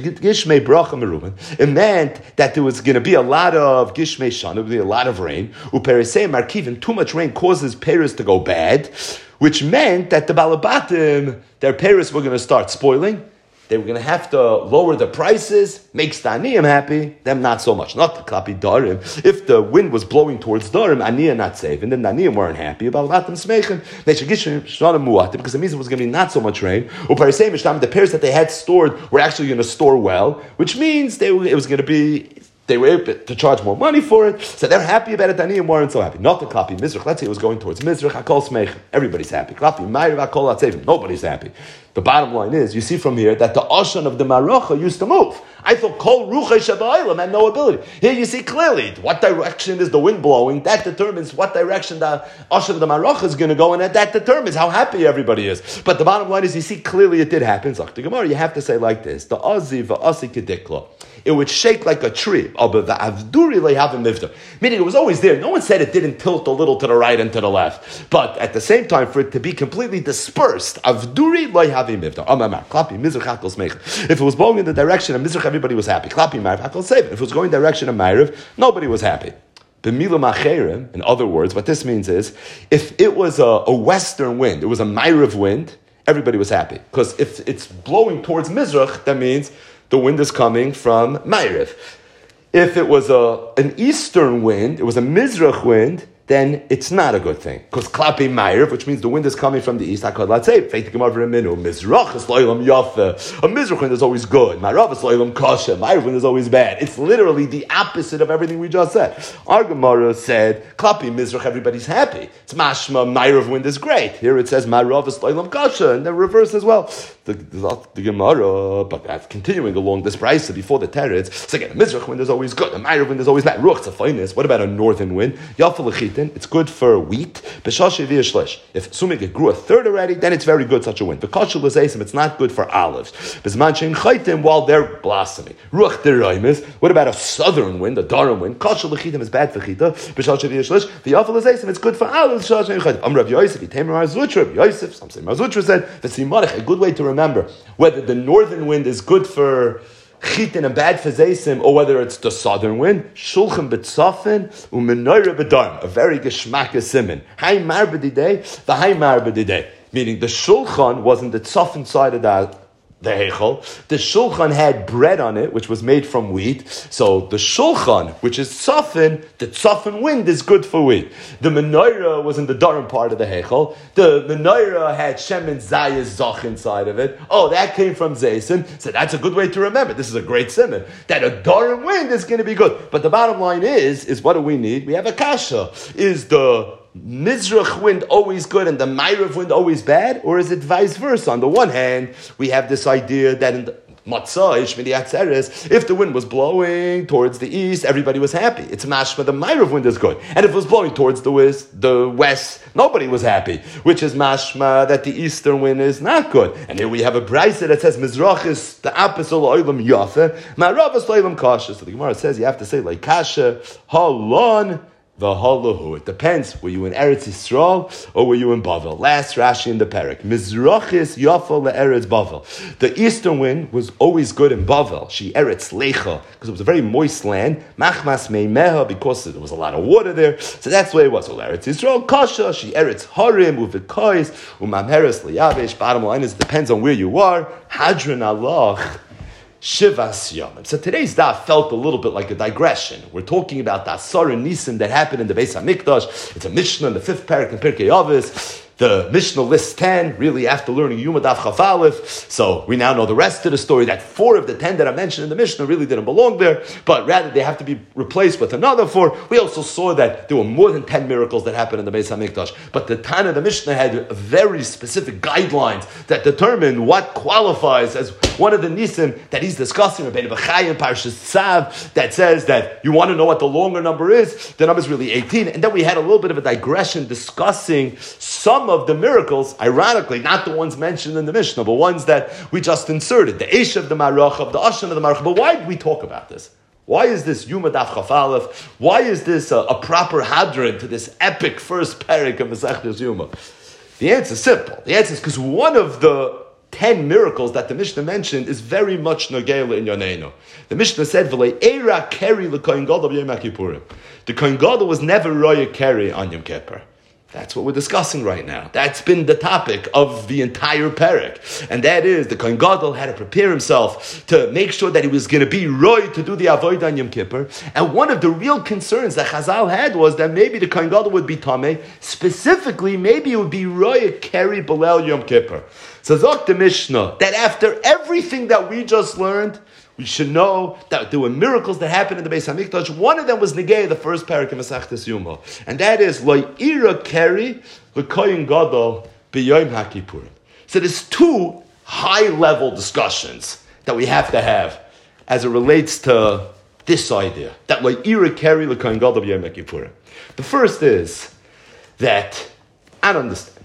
that there was going to be a lot of Gishmei Shan, there would be a lot of rain. Uperisei Markivim, too much rain causes Paris to go bad, which meant that the Balabatim, their Paris were going to start spoiling. They were going to have to lower the prices, makes the Aniyim happy, them not so much. Not the Klapi Darim. If the wind was blowing towards Darim, Aniyim not safe, and then the Aniyim weren't happy about Latim Smeichen, because it means it was going to be not so much rain. The pairs that they had stored were actually going to store well, which means they were able to charge more money for it, so they're happy about it. Aniyim weren't so happy. Not the Klapi Mizrach. Let's say it was going towards Mizrach. Hakol Smeichen. Everybody's happy. Klapi Ma'ir Hakol Atzevim. Nobody's happy. The bottom line is, you see from here that the Ashan of the Marocha used to move. I thought Kol Ruchei Shabaylam had no ability. Here you see clearly what direction is the wind blowing. That determines what direction the Ashan of the Marocha is going to go, and that determines how happy everybody is. But the bottom line is, you see clearly it did happen. Zok the Gemara, you have to say like this: the Azi v'Asi Kedikla. It would shake like a tree. Meaning it was always there. No one said it didn't tilt a little to the right and to the left. But at the same time, for it to be completely dispersed, if it was blowing in the direction of Mizrach, everybody was happy. If it was going in the direction of Ma'ariv, nobody was happy. In other words, what this means is, if it was a western wind, it was a Ma'ariv wind, everybody was happy. Because if it's blowing towards Mizrach, that means the wind is coming from Ma'ariv. If it was an eastern wind, it was a Mizrach wind, then it's not a good thing. Because Klapi Ma'ariv, which means the wind is coming from the east, let's say, Mizrach is lo'ilam yafa. A Mizrach wind is always good. Ma'arav is lo'ilam kasha. Ma'ariv wind is always bad. It's literally the opposite of everything we just said. Our Gemara said, Klapi Mizrach, everybody's happy. It's mashma, Ma'ariv wind is great. Here it says, Ma'arav is lo'ilam kasha, and the reverse as well. The Gemara, but that's continuing along this price before the Teretz. So again, a Mizrach wind is always good. A Ma'ariv wind is always bad. Ruch's a finest. What about a northern wind? Yafa it's good for wheat. If assuming it grew a third already, then it's very good, such a wind. It's not good for olives. While they're blossoming. What about a southern wind, a Daran wind? Is bad for chita. It's good for olives. Some say Marzutra said, a good way to remember whether the northern wind is good for chitin and bad for zeisim, or whether it's the southern wind. Shulchan b'tzafin u'menorah b'darm. A very geschmack siman. Hay mar b'didei, the hay mar b'didei. Meaning the shulchan was on the tzafin side of the heichal. The shulchan had bread on it, which was made from wheat. So the shulchan, which is tzafin, the tzafin wind is good for wheat. The menorah was in the darim part of the heichal. The menorah had shemen zayis zach inside of it. Oh, that came from zaysim. So that's a good way to remember. This is a great simon. That a darim wind is going to be good. But the bottom line is what do we need? We have a kasha. Is the Mizrach wind always good and the Ma'ariv wind always bad? Or is it vice versa? On the one hand, we have this idea that in the Matzah, Ishmini Atzeres, if the wind was blowing towards the east, everybody was happy. It's mashma, the Ma'ariv wind is good. And if it was blowing towards the west, nobody was happy. Which is mashma that the eastern wind is not good. And here we have a brisa that says Mizrach is the opposite of Olam Yafe, Ma'arav is Olam Kasha. So the Gemara says you have to say like Kasha, Halon, V'halahu. It depends. Were you in Eretz Yisrael or were you in Bavel? Last Rashi in the parak. Mizrachis yafa le'eretz Bavel. The eastern wind was always good in Bavel. She eretz lecha because it was a very moist land. Machmas meimeha because there was a lot of water there. So that's the way it was. So Eretz Yisrael kasha. She eretz harim uvikais umamheres liyavish. Bottom line is it depends on where you are. Hadran Allah. Shivas Yomim. So today's daf felt a little bit like a digression. We're talking about the Asar and Nisim that happened in the Beis HaMikdash. It's a Mishnah in the 5th parak in Pirkei Avos. The Mishnah lists 10, really after learning Yuma Daf Chaf Aleph. So we now know the rest of the story, that 4 of the 10 that I mentioned in the Mishnah really didn't belong there, but rather they have to be replaced with another 4. We also saw that there were more than 10 miracles that happened in the Beis HaMikdash, but the Tana of the Mishnah had very specific guidelines that determine what qualifies as one of the Nisim that he's discussing, Rabbeinu Bechai in Parshas Tzav, that says that you want to know what the longer number is, the number is really 18, and then we had a little bit of a digression discussing some of the miracles, ironically, not the ones mentioned in the Mishnah, but ones that we just inserted, the Eish of the Marach, of the Ashan of the Marach. But why did we talk about this? Why is this Yuma Daf Chaf Aleph? Why is this a proper hadron to this epic first parak of Masechtas Yuma? The answer is simple. The answer is because one of the 10 miracles that the Mishnah mentioned is very much Nogela in Yoneinu. The Mishnah said, "V'lei eira keri l'kohen gadol b'yom HaKippurim." The kohen gadol was never roya keri on Yom Kippur. That's what we're discussing right now. That's been the topic of the entire parak. And that is, the Kohen Gadol had to prepare himself to make sure that he was going to be roy to do the avodah on Yom Kippur. And one of the real concerns that Chazal had was that maybe the Kohen Gadol would be tameh. Specifically, maybe it would be roy keri belel Yom Kippur. So Zok the Mishnah, that after everything that we just learned, we should know that there were miracles that happened in the Beis HaMikdash. One of them was Negei, the first parak in Masechtas Yuma. And that is, Lo ira keri l'koyin gadol b'yom HaKippurim. So there's 2 high-level discussions that we have to have as it relates to this idea, that La'ira Keri L'Kohen Gadol B'Yom Kippurim. The first is that, I don't understand.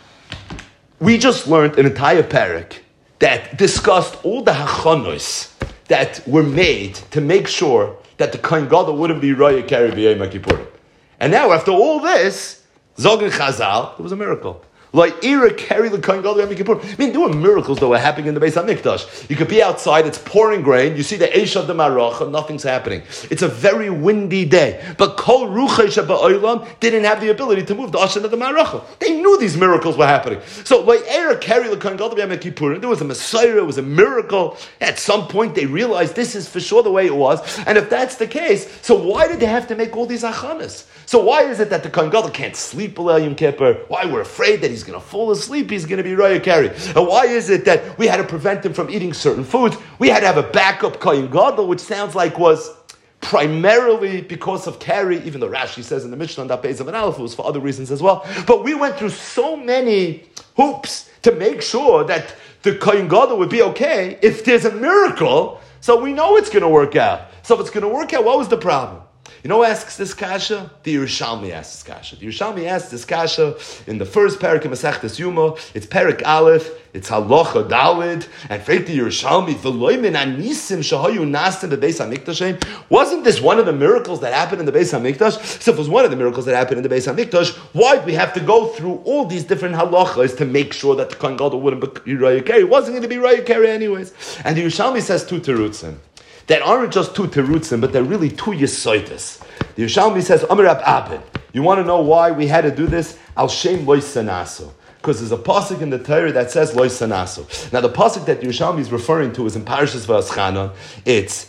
We just learned an entire parak that discussed all the hachanos that were made to make sure that the Kohen Gadol wouldn't be Raya Keri B'Yom Kippurim. And now, after all this, Zogan Chazal, there was a miracle. La'ira Keri L'Kohen Gadol B'Yom Kippurim. I mean, there were miracles that were happening in the Beis HaMikdash. You could be outside, it's pouring rain, you see the Eish of the Maracha, nothing's happening. It's a very windy day. But Kol Ruchei Sheba'olam didn't have the ability to move the Ashen of the Maracha. They knew these miracles were happening. So, La'ira Keri L'Kohen Gadol B'Yom Kippurim, there was a Messiah, it was a miracle. At some point, they realized this is for sure the way it was. And if that's the case, so why did they have to make all these achanas? So why is it that the Kohen Gadol can't sleep B'Leil Yom Kippur? Why we're afraid that he's going to fall asleep, he's going to be Raya Keri? And why is it that we had to prevent him from eating certain foods? We had to have a backup Kohen Gadol, which sounds like was primarily because of Keri, even though Rashi says in the Mishnah on that Beis of an Aleph, it was for other reasons as well. But we went through so many hoops to make sure that the Kohen Gadol would be okay. If there's a miracle, so we know it's going to work out. So if it's going to work out, what was the problem? You know who asks this kasha? The Yerushalmi asks this kasha. The Yerushalmi asks this kasha in the first parak of Masechtas Yuma. It's parak Aleph. It's halacha Dalid. And freit the Yerushalmi, v'loy min anisim shahayu nasim bebeis hamikdash. Wasn't this one of the miracles that happened in the Beis Hamikdash? So if it was one of the miracles that happened in the Beis Hamikdash, why did we have to go through all these different halachas to make sure that the Kohen Gadol wouldn't be Raya Keri? It wasn't going to be Raya Keri anyways. And the Yerushalmi says two terutzim that aren't just two terutzim, but they're really two yesoitis. The Yerushalmi says, Amar Rab Abin. You want to know why we had to do this? Al Shem Loy Sanaso. Because there's a pasuk in the Torah that says Loy Sanaso. Now the pasuk that the Yerushalmi is referring to is in Parashas Va'aschanan. It's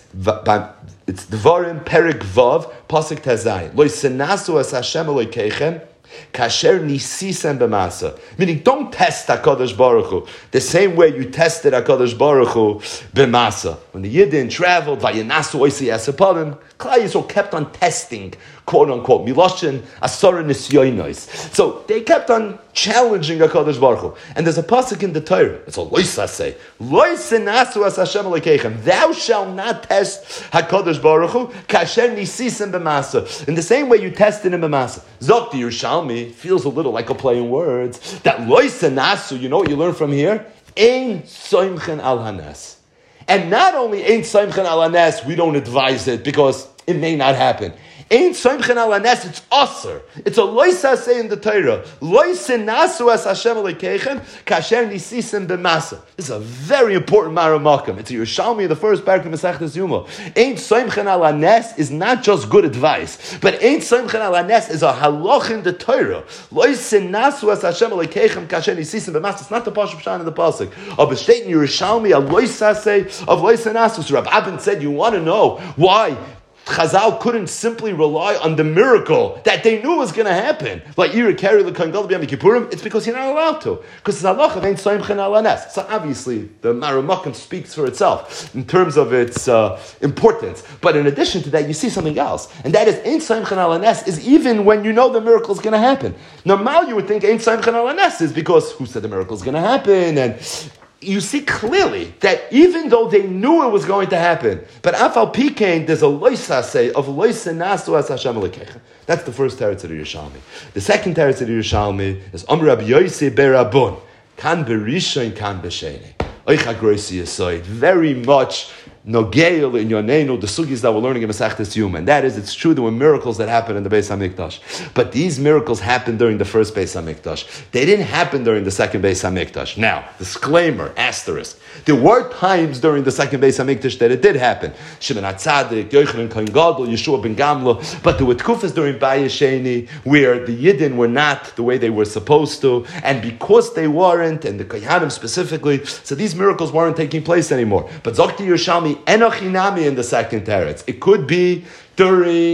Devarim Perik Vav pasuk Tezayin. Loy Sanaso as Hashem Elokeichem. Kasher nisisen b'masa. Meaning, don't test HaKadosh Baruch Hu the same way you tested HaKadosh Baruch Hu b'masa. When the Yidden traveled, vayinasu oisi asapadim, Klal Yisrael kept on testing, quote unquote, miloshin asara nisyonos. So they kept on challenging HaKadosh Baruch Hu. And there's a pasuk in the Torah. It's a loisa say, loisenasu as Hashem Elokeichem. Thou shalt not test HaKadosh Baruch Hu kasher nisisen b'masa. In the same way you tested him b'masa. Zok the Yerushalmi feels a little like a play in words. That loisenasu, you know what you learn from here? Ein soimchen al hanes. And not only Ein Soimchen Al Hanes, we don't advise it because it may not happen. Ein Soimchen Al Hanes, it's Aser. It's a loisa say in the Torah. Loisa nasu as Hashem Elokeichem kasher nisisim b'masa. This is a very important Maramakam. It's a Yerushalmi in the first parak of Masechtas Yuma. Ein Soimchen Al Hanes is not just good advice, but Ein Soimchen Al Hanes is a halach in the Torah. Loisa nasu as Hashem Elokeichem kasher nisisim b'masa. It's not the Pashup Shan in the pasuk. Of a state in Yerushalmi, a loisa say of loisa nasu. So Rab Abin said, you want to know why Chazal couldn't simply rely on the miracle that they knew was going to happen. Like Ira Keri L'Kohen Gadol B'Yom Kippurim, it's because you're not allowed to. Because it's halacha Ein Soimchen Al Hanes. So obviously, the Maramakim speaks for itself in terms of its importance. But in addition to that, you see something else. And that is Ein Soimchen Al Hanes is even when you know the miracle is going to happen. Normal, you would think Ein Soimchen Al Hanes is because who said the miracle is going to happen? And you see clearly that even though they knew it was going to happen, but Afal Pikain, there's a loisa say of loisa nasu as Hashem Elokeichem. That's the first teretz of the Yerushalmi. The second teretz of the Yerushalmi is Amar Rabbi Yosei Berabon, kan berishain kan b'sheni. Oich hagroisi yisoid. Very much Nogeil in Yonenu, the sugis that we're learning in Masechtas Yuma. And that is, it's true there were miracles that happened in the Beis HaMikdash. But these miracles happened during the first Beis HaMikdash. They didn't happen during the second Beis HaMikdash. Now, disclaimer, asterisk. There were times during the second Beis HaMikdash that it did happen. Shimon HaTzadik, Yochanan Kohen Gadol, Yeshua ben Gamla. But there were tkufas during Bayis Sheni where the Yidden were not the way they were supposed to. And because they weren't, and the Kohanim specifically, so these miracles weren't taking place anymore. But Zokti Yerushalmi, Enochinami in the second teretz. It could be during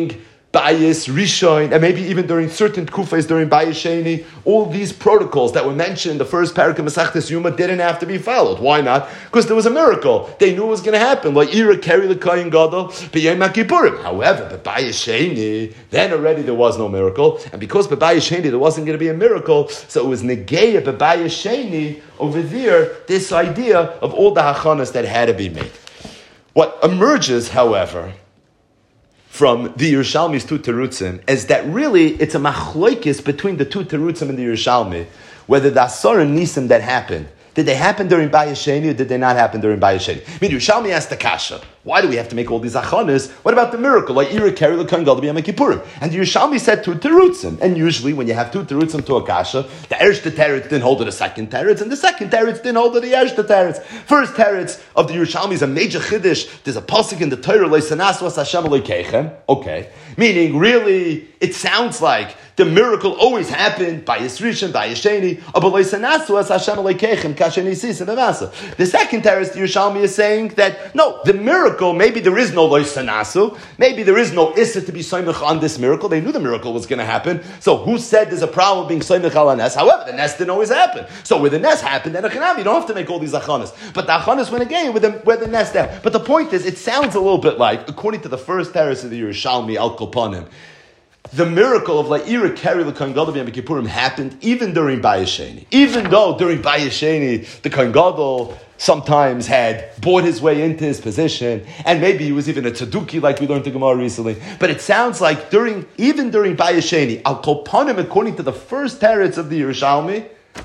Bayis, Rishon, and maybe even during certain Kufas during Bayis Sheni, all these protocols that were mentioned in the first parak of Masechtas Yuma didn't have to be followed. Why not? Because there was a miracle. They knew it was going to happen. Like Ira carry the Kohen Gadol b'Yom Kippurim. However, b'Bayis Sheni, then already there was no miracle, and because b'Bayis Sheni there wasn't going to be a miracle, so it was Negeya b'Bayis Sheni over there. This idea of all the hachanas that had to be made. What emerges, however, from the Yerushalmi's two terutzim is that really it's a machloikis between the two terutzim in the Yerushalmi, whether the Asar and Nisim that happened, did they happen during Bayis Sheni or did they not happen during Bayis Sheni? I mean, Yerushalmi asked the kasha, why do we have to make all these achanas? What about the miracle? Like Ira carry the Kohen Gadol b'Yom Kippurim. And the Yerushalmi said two terutzim. And usually when you have two terutzim to a kasha, the erste teretz didn't hold to the second teretz, and the second teretz didn't hold to the erste teretz. First teretz of the Yerushalmi is a major chiddush. There's a pasuk in the Torah, Leisanas was Hashem Elokeichem. Okay. Meaning, really, it sounds like the miracle always happened by Yisrishon, by Yesheni, but Leisanas was Hashem Elokeichem, Kasheni Sis, and Avasa. The second teretz, the Yerushalmi is saying that, no, the miracle, maybe there is no Leisanasu, maybe there is no Issa to be Soymech on this miracle. They knew the miracle was going to happen. So who said there's a problem being Soymech al Nes? However, the Nes didn't always happen. So where the Nes happened, then you don't have to make all these achanas. But the achanas went again where the Nes there. But the point is, it sounds a little bit like, according to the first teretz of the Yerushalmi, Al Kopanim, the miracle of La'ira carry the Kohen Gadol b'Yom Kippurim happened even during Bayis Sheni. Even though during Bayis Sheni, the Kohen Gadol sometimes had bought his way into his position, and maybe he was even a tzadduki like we learned in Gemara recently. But it sounds like even during Bayis Sheni, Al Kopanim, according to the first teretz of the Yerushalmi,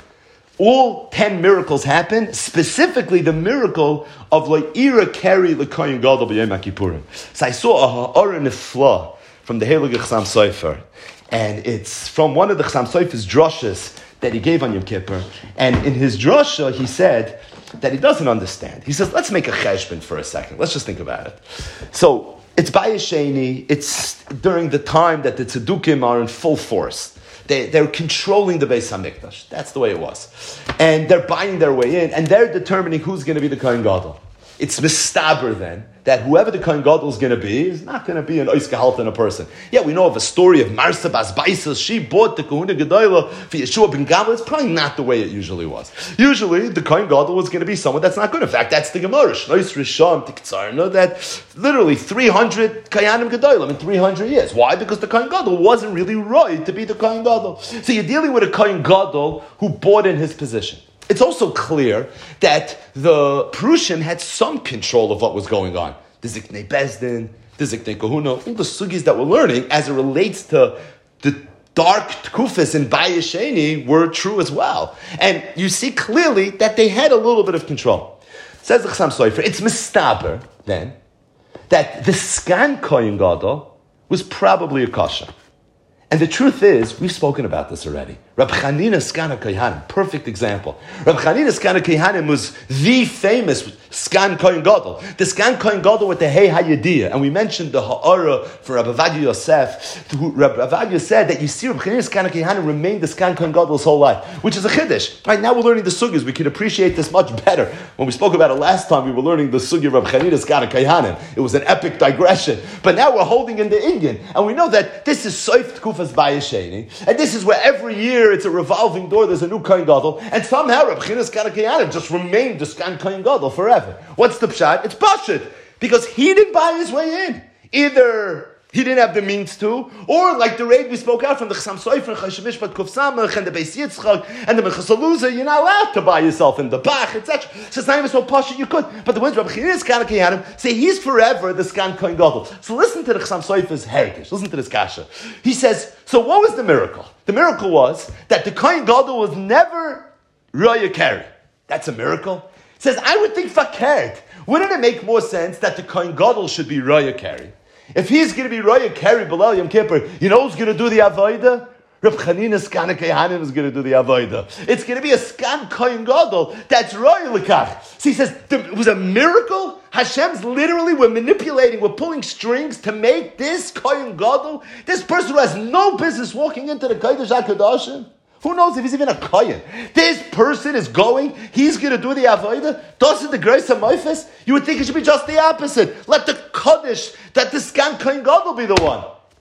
all 10 miracles happened, specifically the miracle of La'ira carry the Kohen Gadol b'Yom Kippurim. So I saw a ha'ara nifla from the Heilige Chassam Sofer, and it's from one of the Chassam Sofer's drushes that he gave on Yom Kippur. And in his drusha, he said that he doesn't understand. He says, let's make a cheshbon for a second. Let's just think about it. So, it's Bayis Sheni, it's during the time that the tzaddukim are in full force. They're controlling the Beis HaMikdash. That's the way it was. And they're buying their way in, and they're determining who's going to be the Kohen Gadol. It's mistaber then that whoever the Kohen Gadol is going to be is not going to be an ois gehalten person. Yeah, we know of a story of Marsa Bas Baisas. She bought the Kohuna Gedoyla for Yeshua ben Gamla. It's probably not the way it usually was. Usually, the Kohen Gadol was going to be someone that's not good. In fact, that's the Gemara. Shnois Rishon Tiktzarna, that literally 300 Kayanim Gedoylam in 300 years. Why? Because the Kohen Gadol wasn't really right to be the Kohen Gadol. So you're dealing with a Kohen Gadol who bought in his position. It's also clear that the Prushim had some control of what was going on. The Ziknei Bezdin, the Ziknei Kahuna, all the sugis that we're learning as it relates to the dark tkufis in Bayis Sheni were true as well. And you see clearly that they had a little bit of control. Says the Chassam Sofer, it's mistaber then that the Sgan Kohen Gadol was probably a kasha. And the truth is, we've spoken about this already. Rab Chanina Sgan HaKohanim, perfect example. Rab Chanina Sgan HaKohanim was the famous Sgan Kohen Gadol. The Sgan Kohen Gadol with the Hey Hayediyah. And we mentioned the Ha'ara for Rab Avadia Yosef. Rab Avadia said that you see Rab Chanina Sgan HaKohanim remained the Sgan Kohen Gadol his whole life, which is a chiddush. Right now we're learning the sugyas. We can appreciate this much better. When we spoke about it last time, we were learning the sugya of Rab Chanina Sgan HaKohanim. It was an epic digression. But now we're holding in the Indian. And we know that this is Soif Tkufas Bayis Sheni. And this is where every year it's a revolving door, there's a new Kohen Gadol, and somehow Reb Chanina Sgan HaKohanim just remained the Sgan Kohen Gadol forever. What's the pshat? It's pashut, because he didn't buy his way in. Either he didn't have the means to, or like the raid we spoke out from the Chassam Sofer, and Choshen Mishpat Kuf Samach, and the Beis Yitzchak, and the Mechasaluza, you're not allowed to buy yourself in the Bach, etc. So it's not even so pashut you could. But the ones Reb Chanina Sgan HaKohanim say he's forever the Sgan Kohen Gadol. So listen to the Chassam Sofer's heritage. Listen to this kasha. He says, so what was the miracle? The miracle was that the Kohen Gadol was never Roya Keri. That's a miracle. He says, I would think fakert. Wouldn't it make more sense that the Kohen Gadol should be Roya Keri? If he's going to be Roya Keri B'Leil Yom Kippur, you know who's going to do the Avodah? Reb Chanina Sgan HaKohanim is going to do the Avodah. It's going to be a Sgan Kohen Gadol that's Roya L'kach. So he says, it was a miracle? Hashem's literally, we're manipulating, we're pulling strings to make this Kohen Gadol, this person who has no business walking into the Kodesh HaKadoshim. Who knows if he's even a Kohen? This person is going, he's going to do the Avodah. Doesn't the grace of Moifes? You would think it should be just the opposite. Let the Kodesh, that the Sgan Kohen Gadol be the one.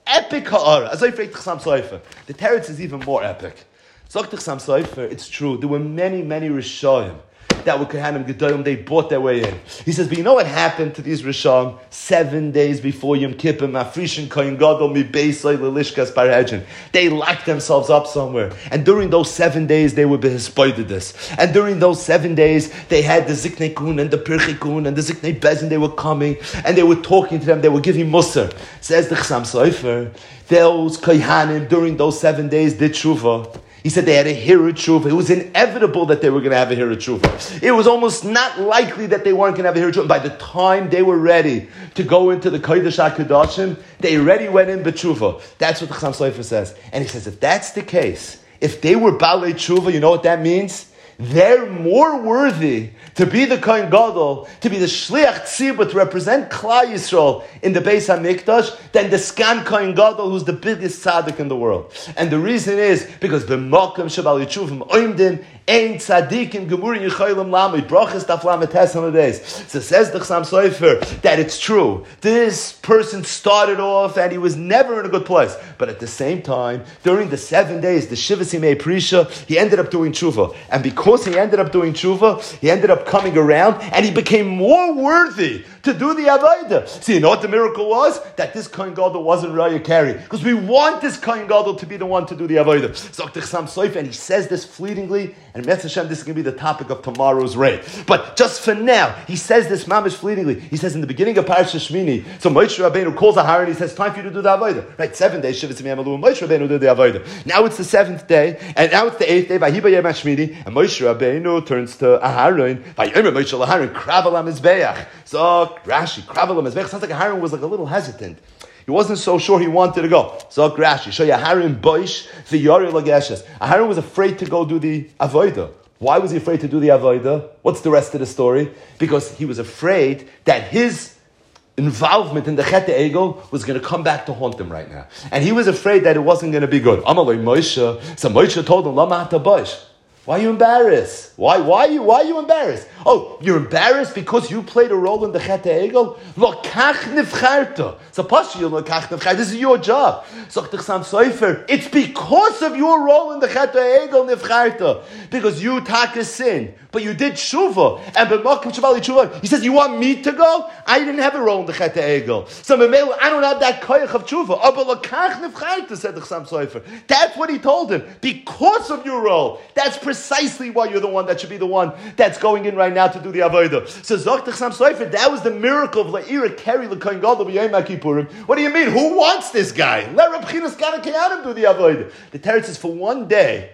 epic ha'ara. As I fragt Chassam Sofer, the teretz is even more epic. Sagt Chassam Sofer, it's true. There were many, many Rishayim that were Kohanim Gedolim, they bought their way in. He says, but you know what happened to these Rishon 7 days before Yom Kippur? Mafrishin Kohen Gadol mi Beisai Lelishkas Parhedrin. They locked themselves up somewhere. And during those 7 days, they were behispided this. And during those 7 days, they had the Ziknei Kun and the Pirchei Kun and the Ziknei Bezin. They were coming and they were talking to them. They were giving Musar. Says the Chassam Sofer, those Kohanim during those 7 days did Shuvah. He said they had a Hirut Tshuva. It was inevitable that they were going to have a Hirut Tshuva. It was almost not likely that they weren't going to have a Hirut Tshuva. By the time they were ready to go into the Kodesh HaKadoshim, they already went in B'tshuva. That's what the Chassam Sofer says. And he says, if that's the case, if they were Balei Tshuva, you know what that means? They're more worthy to be the Kohen Gadol, to be the Shliach Tzibur, to represent Klal Yisrael in the Beis HaMikdash, than the Sgan Kohen Gadol, who's the biggest tzaddik in the world. And the reason is because b'makom shebal yitshuvim oimdim ein tzaddikim gemurin yichaylim lamid brachas daf lamed tes hamades. So says the Chassam Sofer that it's true. This person started off and he was never in a good place, but at the same time, during the 7 days, the Shivas Yimei Prisha, he ended up doing tshuva, and because he ended up doing tshuva, he ended up coming around, and he became more worthy to do the Avodah. See, you know what the miracle was? That this Kohen Gadol wasn't Raya Kari. Because we want this Kohen Gadol to be the one to do the Avodah. So the Chassam Sofer, and he says this fleetingly, and Metz Hashem, this is going to be the topic of tomorrow's Ray. But just for now, he says this mamish fleetingly. He says in the beginning of Parashat Shmini, so Moshe Rabbeinu calls Aharon, he says, time for you to do the Avodah. Right, 7 days, Shivas Yimei Amalu, Moshe Rabbeinu did the Avodah. Now it's the 7th day, and now it's the 8th day, Vahiba Yom HaShmini, and Moshe Rabbeinu turns to Aharon, Vayomer Moshe Laharon, Kravel HaMizbeach. So Rashi, Kravel HaMizbeach, sounds like Aharon was like a little hesitant. He wasn't so sure he wanted to go. So Rashi, show you Aharon boish v'yori lageshes. Aharon was afraid to go do the Avodah. Why was he afraid to do the Avodah? What's the rest of the story? Because he was afraid that his involvement in the Chet Egel was going to come back to haunt him right now. And he was afraid that it wasn't going to be good. Amalei Moshe. So Moshe told him, Lama hata boish. Why are you embarrassed? Why are you embarrassed? Oh, you're embarrassed because you played a role in the Chet Egel? Lokach nivcharta. So Pashi, lokach nivcharta. This is your job. So Chassam Sofer, it's because of your role in the Chet Egel nivcharta. Because you take a sin, but you did tshuva. And b'makom shavali tshuva. He says, you want me to go? I didn't have a role in the Chet Egel. So I don't have that koyach of tshuva. Oh, but lokach nivcharta, said the Chassam Sofer. That's what he told him. Because of your role. That's precisely why you're the one that should be the one that's going in right now to do the Avodah. So Zoch Chassam Sofer, that was the miracle of La'ira Keri L'Kohen Gadol B'Yom HaKippurim. What do you mean? Who wants this guy? Let Reb Chinas Gana Kayanim do the Avodah. The teretz is for one day,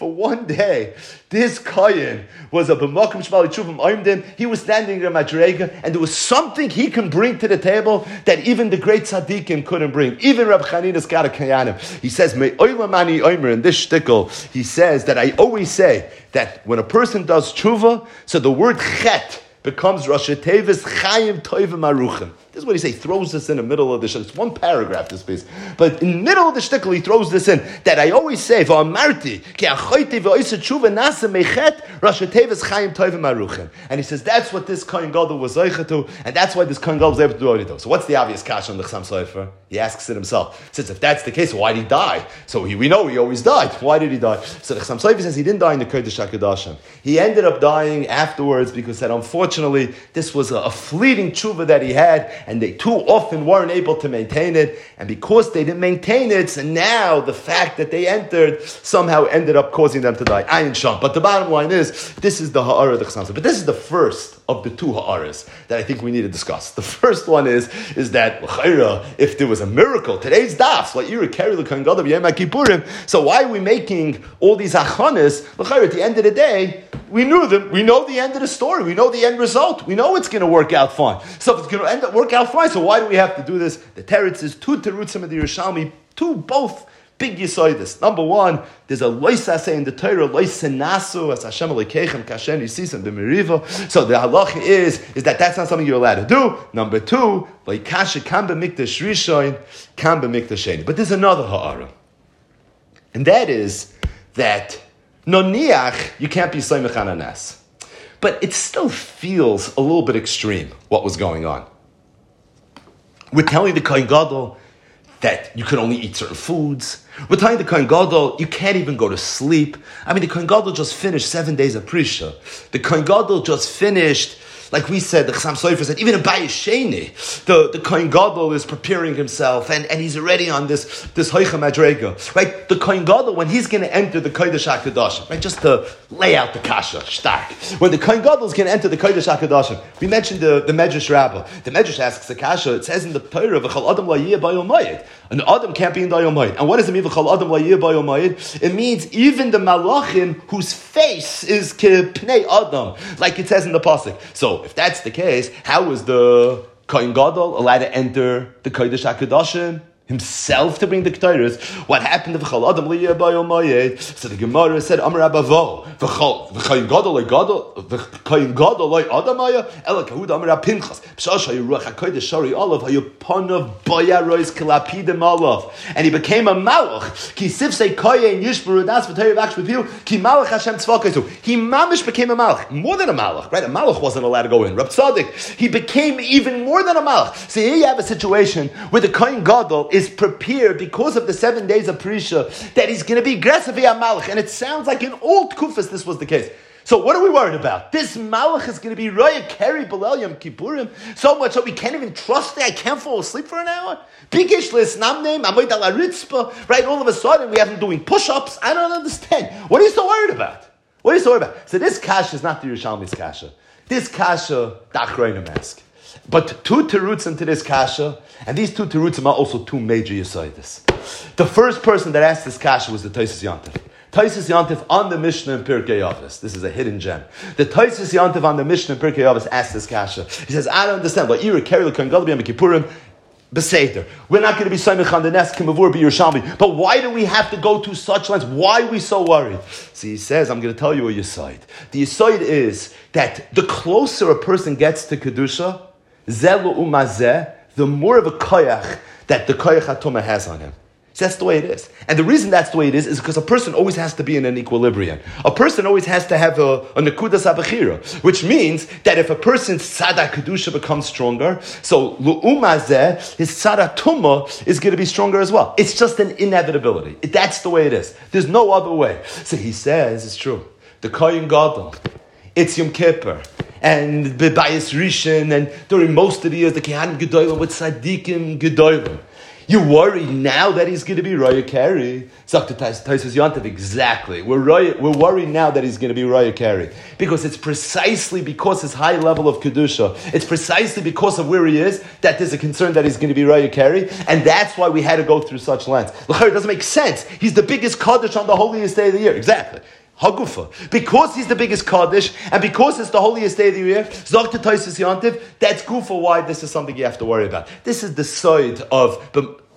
this Kohen was a b'makom shmali tshuvam oimdim. He was standing in a madrega, and there was something he can bring to the table that even the great tzaddikim couldn't bring. Even Reb Chanina's got a kayanim. He says, "Me'olamani oimer." In this shtickle, he says that I always say that when a person does tshuva, so the word chet becomes Rosh Tevis Chaim Toivim Aruchim. This is what he says. He throws this in the middle of the shtickle. It's one paragraph, this piece. But in the middle of the shtickle, he throws this in. That I always say, V'amarti, ki achoyti v'oisa tshuva nasa mechet, Rosh Tevis Chaim Toivim Aruchim. And he says, that's what this Kohen Gadol was zeicha to, and that's why this Kohen Gadol was able to do it. So what's the obvious kasha on the Chassam Sofer? He asks it himself. He says, if that's the case, why did he die? So we know he always died. Why did he die? So the Chassam Sofer says he didn't die in the Kodesh HaKadoshim. He ended up dying afterwards because that unfortunately this was a fleeting tshuva that he had, and they too often weren't able to maintain it. And because they didn't maintain it, so now the fact that they entered somehow ended up causing them to die. Ayin Sham. But the bottom line is, this is the ha'ara of the Chassam Sofer. But this is the first of the two ha'aras that I think we need to discuss. The first one is that if there was a miracle, today's daf, so why are we making all these achanas? At the end of the day, we knew them. We know the end of the story. We know the end result. We know it's going to work out fine. So if it's going to work out fine, so why do we have to do this? The teretz is two terutzim of the Yerushalmi, both big yisoidis. Number one, there's a loisase in the Torah, loisenasu as Hashem alekeichem kashen yisisem b'meriva. So the halacha is that that's not something you're allowed to do. Number two, loikashe kam b'mikdash rishon, kam b'mikdash sheni. But there's another ha'ara, and that is that noniach, you can't be soymech ananas. But it still feels a little bit extreme, what was going on. We're telling the Kohen Gadol, that you can only eat certain foods. We're telling the Kohen Gadol, you can't even go to sleep. I mean, the Kohen Gadol just finished 7 days of Prisha. The Kohen Gadol just finished, like we said, the Chassam Sofer said, even in Bayis Sheni, the Kohen Gadol is preparing himself, and he's already on this Hoicha Madrega, right? The Kohen Gadol, when he's going to enter the Kodesh HaKadoshim, right? Just to lay out the kasha, stark. When the Kohen Gadol is going to enter the Kodesh HaKadoshim, we mentioned the Medrash Rabbah. The Medrash asks the kasha, it says in the Torah, V'chal Adam La'yeh B'yom Moed. An Adam can't be in Yom Moed. And what does it mean, V'chal Adam La'yeh B'yom Moed? It means even the Malachim whose face is K'pnei Adam, like it says in the Pasuk. So, if that's the case, how is the Kohen Gadol allowed to enter the Kodesh HaKadoshim himself to bring the Ketores? What happened to V'chal Adam Liyeh B'yom Moed? So the Gemara said, Amar Abavo, V'chal Gadol V'chal Gadol Loi Adamaya, Ela Kahud Amar Pinchas, B'shash HaYuruach HaKodesh Shari Olav, HaYuponav Boya Rois Kalapidem Olav, and he became a Malach. Ki Sifsei Koyen Yishbaru Das V'Torah V'Aksh B'Piu, Ki Malach Hashem Tzvakaisu. He mamish became a Malach, more than a Malach, right? A Malach wasn't allowed to go in. Rab Tzaddik, he became even more than a Malach. So here you have a situation where the Kohen Gadol is prepared because of the 7 days of Prisha that he's going to be aggressive via Malach. And it sounds like in all Kufas this was the case. So what are we worried about? This Malach is going to be Roya Keri Belel Yom Kippurim so much that we can't even trust it. I can't fall asleep for an hour. Bigish Lisnamneim, Amoid Ala Ritzpa, right? All of a sudden we have him doing push-ups. I don't understand. What are you so worried about? What are you so worried about? So this kasha is not the Yerushalmi's kasha. This kasha, the Achronim ask. But two terutzim into this kasha, and these two terutzim are also two major yesodis. The first person that asked this kasha was the Tosfos Yontif. Tosfos Yontif on the Mishnah in Pirkei Avos. This is a hidden gem. The Tosfos Yontif on the Mishnah in Pirkei Avos asked this kasha. He says, I don't understand. But Ira Keri L'Kohen Gadol B'Yom Kippurim B'Seder. We're not going to be Samech on the Nes Kimavur B'Yerushalmi. But why do we have to go to such lengths? Why are we so worried? So he says, I'm going to tell you a yesod. The yesod is that the closer a person gets to Kedusha, Zelu umazeh, the more of a koyach that the koyach hatumah has on him. So that's the way it is. And the reason that's the way it is because a person always has to be in an equilibrium. A person always has to have a nekudas abachira, which means that if a person's tzada kedusha becomes stronger, so lu'umazeh, his tzada tumah is going to be stronger as well. It's just an inevitability. That's the way it is. There's no other way. So he says, it's true. The Kohen Gadol, it's Yom Kippur, and B'bayis Rishon, and during most of the years, the Kehanim Gedolim with Tzadikim Gedolim. You worry now that he's going to be Roya Keri. Dr. Tosfos Yontif, exactly. We're worried now that he's going to be Roya Keri. Because it's precisely because his high level of Kedusha, it's precisely because of where he is, that there's a concern that he's going to be Roya Keri, and that's why we had to go through such lengths. It doesn't make sense. He's the biggest Kaddish on the holiest day of the year. Exactly. Hagufa. Because he's the biggest Kaddish, and because it's the holiest day of the year, Zok to Tosfos Yontif, that's Gufa why this is something you have to worry about. This is the side of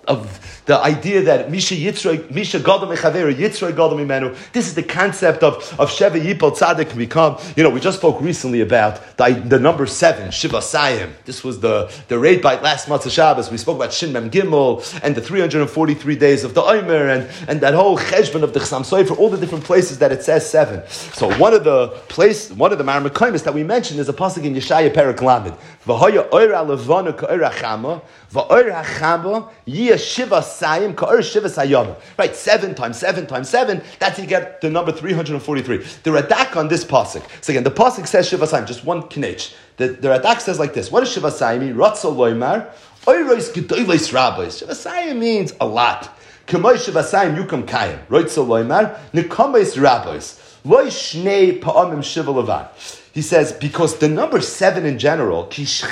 the idea that Misha Gadol Mechaver, Yitzroy Gadol Mimenu. This is the concept of Sheva Yipol Tzadik can become. We just spoke recently about the number 7, Shiva Sayim. This was the raid bite last month of Shabbos. We spoke about Shin Mem Gimel and the 343 days of the Omer and that whole cheshbon of the Chassam Sofer, all the different places that it says 7. So one of the Marmakaimis that we mentioned is a pasuk in Yeshaya Perek Lamed. V'hoya oira levana ka'oira chama, v'oira chama yiyah shiva sayim ka'oira shiva sayama. Right, 7 times 7 times 7, that's how you get the number 343. The Radak on this pasuk. So again, the pasuk says shiva sayim, just one knech. The Radak says like this, what does shiva sayim mean? Ratzo loymar, oirois gedolos rabbis. Shiva sayim means a lot. K'moy shiva sayim yukam kayim. Ratzo loymar, nekames rabbis. Loy shnei pa'amim shiva levan. He says, because the number 7 in general, he says,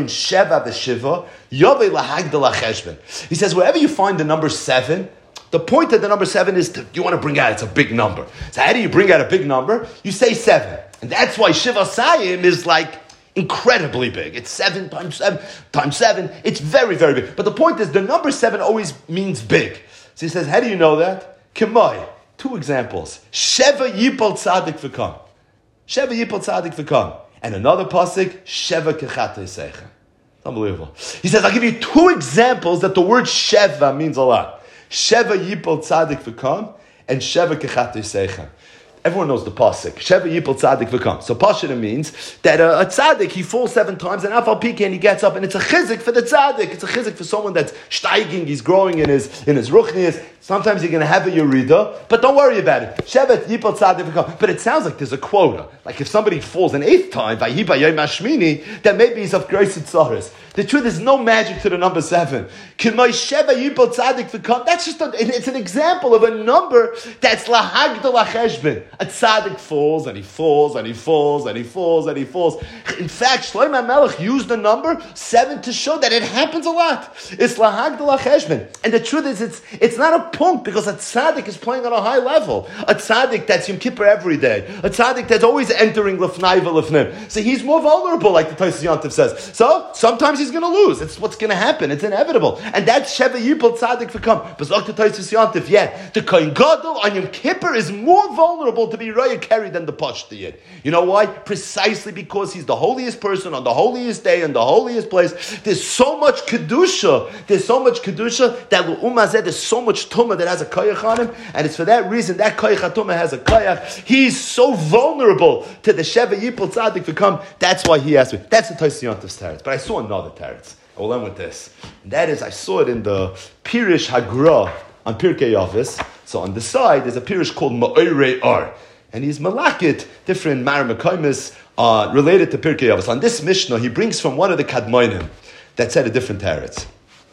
wherever you find the number 7, the point of the number 7 is you want to bring out, it's a big number. So how do you bring out a big number? You say 7. And that's why Shiva Sayim is like incredibly big. It's 7 times 7 times 7. It's very, very big. But the point is, the number 7 always means big. So he says, how do you know that? Kemai. 2 examples. Sheva Yipol Tzadik V'kam. Sheva Yipol Tzadik V'kam. And another pasuk, Sheva Kechatei Seicha. Unbelievable. He says, I'll give you 2 examples that the word Sheva means a lot. Sheva Yipol Tzadik V'kam and Sheva Kechatei Seicha. Everyone knows the pasuk. Sheva yipol tzaddik v'kam. So pashita means that a tzaddik, he falls 7 times, and afal pike, and he gets up, and it's a chizik for the tzaddik. It's a chizik for someone that's steiging, he's growing in his ruchnius. Sometimes you're going to have a yerida, but don't worry about it. Shevet yipol tzaddik v'kam. But it sounds like there's a quota. Like if somebody falls an 8th time, vayi b'yom hashmini, then maybe he's of grace tzaris. The truth is no magic to the number 7. Kimay sheva yipol tzaddik v'kam. That's just it's an example of a number that's lahagda lacheshbin. A tzaddik falls and he falls and he falls and he falls and he falls. In fact, Shlomo HaMelech used the number 7 to show that it happens a lot. It's lahagda lacheshbin. And the truth is, it's not a punk because a tzaddik is playing on a high level. A tzaddik that's Yom Kippur every day. A tzaddik that's always entering lefnai v'lefnim. So he's more vulnerable, like the Tosfos Yontif says. So sometimes he's going to lose. It's what's going to happen. It's inevitable. And that's Sheva Yipol Tzaddik v'kam. But like the Tosfos Yontif, yeah, the Kohen Gadol on Yom Kippur is more vulnerable to be Raya carried than the Pashta Yid. You know why? Precisely because he's the holiest person on the holiest day in the holiest place. There's so much Kedusha. There's so much Kedusha that L'Umazeh, there's so much Tumah that has a Koyach on him. And it's for that reason that Koyach HaTumah has a Koyach. He's so vulnerable to the Sheva Yipol Tzaddik v'kam. That's why he asked me. That's the Tosfos Yontif's teretz. But I saw another teretz. I will end with this. And that is, I saw it in the Pirish Hagra on Pirkei Avos. So on the side, there's a Pirish called Ma'orei Ar. And he's malakit, different Mar Mekaimis, related to Pirkei Avos. On this Mishnah, he brings from one of the Kadmonim that said a different teretz.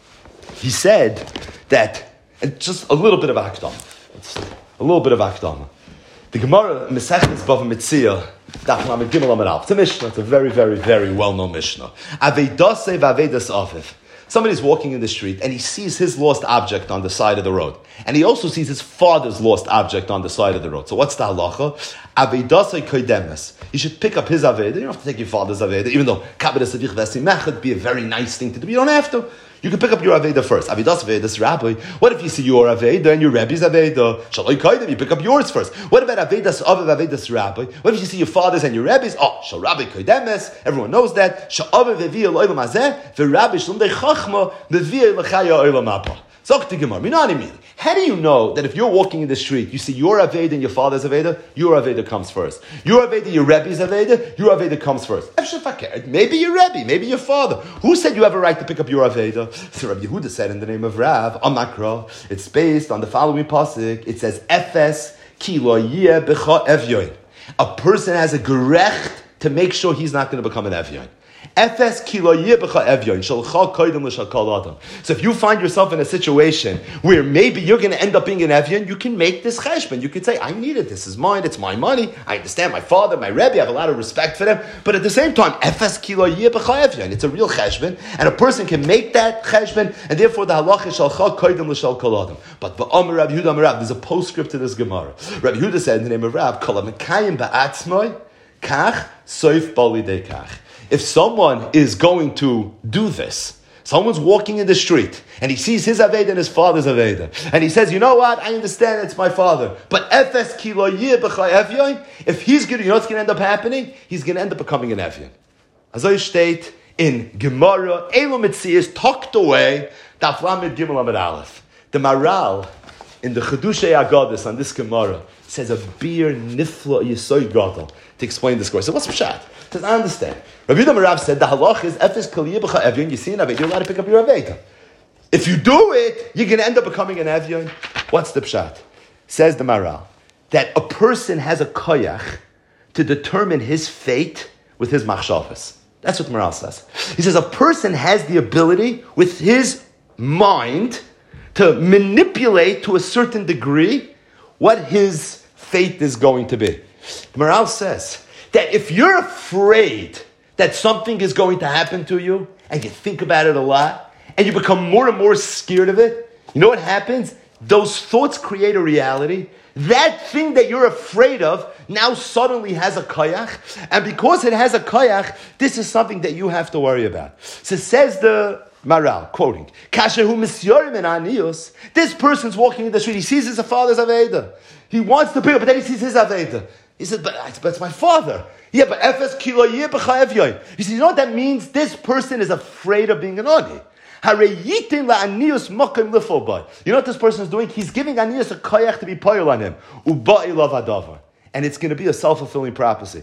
He said that, and just a little bit of Akdam. A little bit of Akdam. The Gemara, Mesechtes Bava Metzia, Daf Lamed Gimel Amud Aleph. It's a Mishnah. It's a very, very, very well-known Mishnah. Aveidase v'aveidas aviv. Somebody's walking in the street and he sees his lost object on the side of the road. And he also sees his father's lost object on the side of the road. So what's the halacha? Aveidase koidemes. You should pick up his aveda. You don't have to take your father's aveda, even though kabbalah sadich v'esimech would be a very nice thing to do. You don't have to. You can pick up your Aveda first. Avidas Avedas Rabbi. What if you see your Aveda and your Rebbe's Aveda? Shaloi Kaidem, you pick up yours first. What about Avedas Aviv Avedas Rabbi? What if you see your father's and your Rebbe's? Oh, Shal Rabbi Kaidemes. Everyone knows that. Shal Aviv Veviyah L'Olam Hazeh. V'Rabbi Shlomdei Chachma Veviyah L'Chaya Olam Haba. How do you know that if you're walking in the street, you see your Aveda and your father's Aveda, your Aveda comes first? Your Aveda, your Rebbe's Aveda, your Aveda comes first. Maybe your Rebbe, maybe your father. Who said you have a right to pick up your Aveda? So Rabbi Yehuda said in the name of Rav, Amakra, it's based on the following pasuk. It says, Efes ki lo yeh b'cha evyoin. A person has a gerecht to make sure he's not going to become an Evyoin. So if you find yourself in a situation where maybe you're going to end up being an Evyon, you can make this cheshbon. You can say, I need it. This is mine. It's my money. I understand my father, my Rebbe. I have a lot of respect for them. But at the same time, it's a real cheshbon. And a person can make that cheshbon. And therefore, the halach is shalcha koydem l'shal kol adam. But ba'amar Rabbi Yehuda Amar Rav, there's a postscript to this Gemara. Rabbi Yehuda said in the name of Rav, kol ha-mekayim ba'atzmoi, kach soif balidei kach. If someone is going to do this, someone's walking in the street and he sees his Aveda and his father's Aveda, and he says, you know what, I understand it's my father, but Efes ki lo yeh b'cha Evyon, if he's going to, you know what's going to end up happening? He's going to end up becoming an Evyon. As I state in Gemara, Elo Mitzi is tucked away, Daf Lamed Gimel Amud Aleph. The Maral, in the Chedushei Agadas on this Gemara, says a beer nifla yisoy gadol to explain this Gemara. So what's pshat? Because I understand. Rabbi Yehuda Marav said the halach is efes kol yeh b'cha evyon. You see an aveda, you're allowed to pick up your aveda. If you do it, you're going to end up becoming an evyon. What's the pshat? Says the Maral that a person has a koyach to determine his fate with his machshavas. That's what the Maral says. He says a person has the ability with his mind to manipulate to a certain degree what his fate is going to be. The Maral says that if you're afraid that something is going to happen to you, and you think about it a lot, and you become more and more scared of it, you know what happens? Those thoughts create a reality. That thing that you're afraid of now suddenly has a koyach, and because it has a koyach, this is something that you have to worry about. So says the Maral, quoting, Kashehu misyorim en aniyos. This person's walking in the street, he sees his father's Aveda. He wants to pick up, but then he sees his Aveda. He says, but it's my father. Yeah, but efes kilo yeh b'cha evyon. He says, you know what that means? This person is afraid of being an ani. You know what this person is doing? He's giving Anias a koyach to be poyel on him. And it's going to be a self-fulfilling prophecy.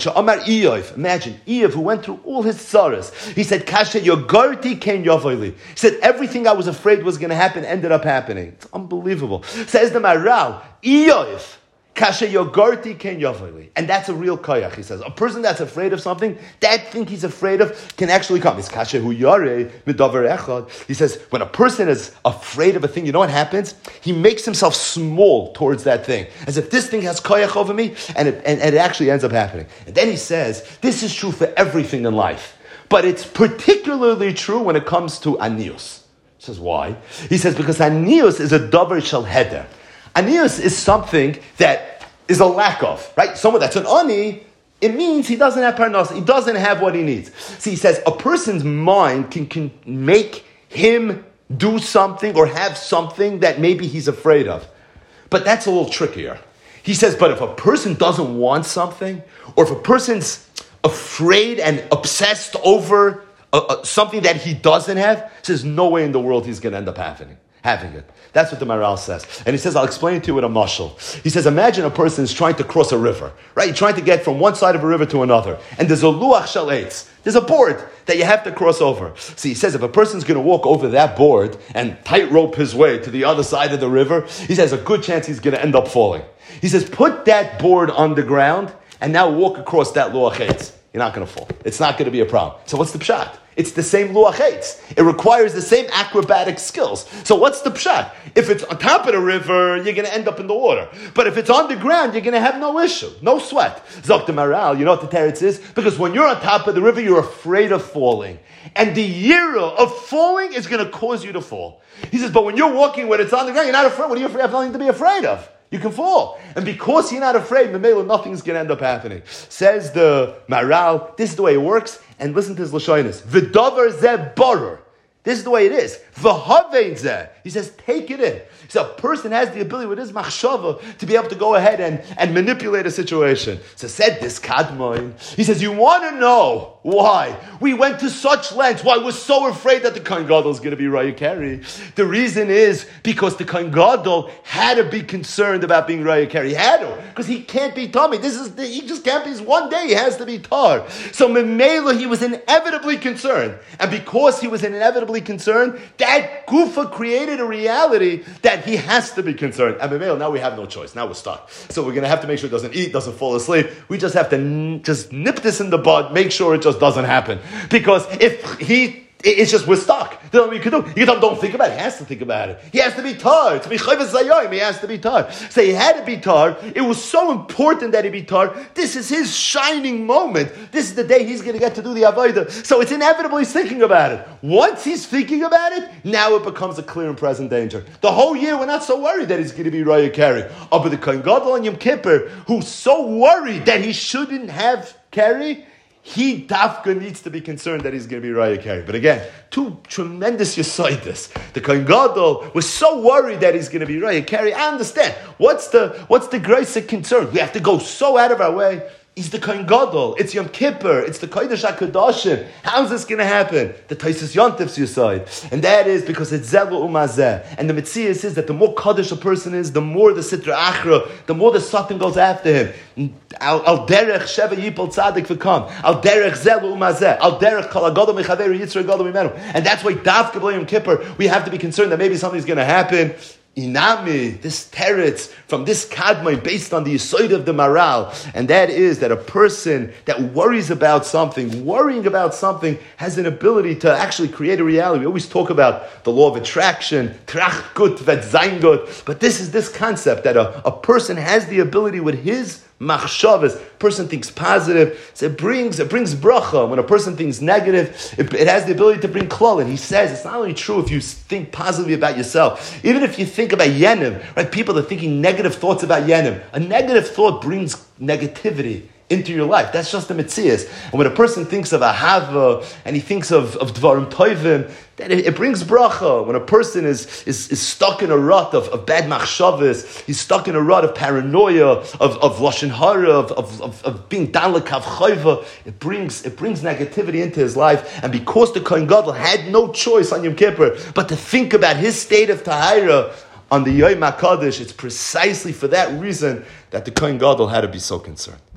Imagine Eov, who went through all his sorrows. He said, Kasha Yogorti Ken Yavoili. He said, everything I was afraid was going to happen ended up happening. It's unbelievable. Says the Maral, Eov, Kasha Yogorti Ken Yavoili. And that's a real koyach, he says. A person that's afraid of something, that thing he's afraid of can actually come. It's Kasha Hu Yare Midavar Echad. He says, when a person is afraid of a thing, you know what happens? He makes himself small towards that thing. As if this thing has koyach over me, and it actually ends up happening. And then he says, this is true for everything in life. But it's particularly true when it comes to anius. He says, why? He says, because anius is a davar shel heder. Anius is something that is a lack of, right? Someone that's an ani, it means he doesn't have parnas, he doesn't have what he needs. So he says a person's mind can make him do something or have something that maybe he's afraid of. But that's a little trickier. He says, but if a person doesn't want something, or if a person's afraid and obsessed over something that he doesn't have, says no way in the world he's going to end up having it. That's what the Maral says. And he says, I'll explain it to you with a mashal. He says, imagine a person is trying to cross a river, right? You're trying to get from one side of a river to another. And there's a luach shel eitz. There's a board that you have to cross over. So he says, if a person's going to walk over that board and tightrope his way to the other side of the river, he says, a good chance he's going to end up falling. He says, put that board on the ground and now walk across that luach eitz. You're not going to fall. It's not going to be a problem. So what's the pshat? It's the same luach eitz. It requires the same acrobatic skills. So what's the pshat? If it's on top of the river, you're going to end up in the water. But if it's on the ground, you're going to have no issue, no sweat. Zok the Maral, you know what the teretz is? Because when you're on top of the river, you're afraid of falling. And the yira of falling is going to cause you to fall. He says, but when you're walking when it's on the ground, you're not afraid. What are you afraid of? Nothing to be afraid of. You can fall. And because you're not afraid, Mamela, nothing's going to end up happening. Says the Maral, this is the way it works. And listen to his Lashonis. V'davar zeh borer. This is the way it is. V'havein zeh. He says, take it in. So a person has the ability with his machshava to be able to go ahead and manipulate a situation. So said this Kadmoin. He says, you want to know why we went to such lengths, why we're so afraid that the Kohen Gadol is going to be Raya Keri. The reason is because the Kohen Gadol had to be concerned about being Raya Keri. He had to, because he can't be Tommy. He just can't be. One day he has to be Tar. So Memela, he was inevitably concerned. And because he was inevitably concerned, that Gufa created a reality that he has to be concerned. And Memela, now we have no choice. Now we're stuck. So we're going to have to make sure it doesn't eat, doesn't fall asleep. We just have to just nip this in the bud, make sure it just doesn't happen. Because if it's just, we're stuck. There's nothing we can do. You don't think about it. He has to think about it. He has to be tar. To be chayvus zayim, he has to be tar. So he had to be tar. It was so important that he be tar. This is his shining moment. This is the day he's going to get to do the avodah. So it's inevitable he's thinking about it. Once he's thinking about it, now it becomes a clear and present danger. The whole year, we're not so worried that he's going to be Raya Keri. But the Kohen Gadol on Yom Kippur, who's so worried that he shouldn't have Keri, he dafka needs to be concerned that he's going to be Raya Keri. But again, two tremendous yesaitis. The Kohen Gadol was so worried that he's going to be Raya Keri. I understand. What's the greatest concern? We have to go so out of our way. He's the Kohen Gadol. It's Yom Kippur. It's the Kodesh HaKadoshim. How's this going to happen? The Taisus Yontif's Yesod. And that is because it's Zelu Umazeh. And the Metzias is that the more Kodesh a person is, the more the Sitra Achra, the more the Satan goes after him. Al derech Sheva Yipol Tzadik v'kam. Al derech Zelu Umazeh. Al derech Kol HaGadol Mechaveru Yitzra Gadol Mimenu. And that's why Davka B'Yom Yom Kippur, we have to be concerned that maybe something's going to happen. Inami, this teretz from this kadmai based on the yisoid of the Maral, and that is that a person that worrying about something, has an ability to actually create a reality. We always talk about the law of attraction, tracht gut, vet sein gut, but this is this concept that a person has the ability with his machshavas. Person thinks positive, so it brings bracha. When a person thinks negative, it has the ability to bring klal. And he says it's not only true if you think positively about yourself, even if you think about yenim, right? People are thinking negative thoughts about yenim. A negative thought brings negativity into your life. That's just the metzias. And when a person thinks of ahava and he thinks of dvarim toivim, then it brings bracha. When a person is stuck in a rut of bad machshavas, he's stuck in a rut of paranoia, of lashon hara, of being dan lekav chayva, it brings negativity into his life. And because the Kohen Gadol had no choice on Yom Kippur but to think about his state of tahira on the Yom HaKadosh, it's precisely for that reason that the Kohen Gadol had to be so concerned.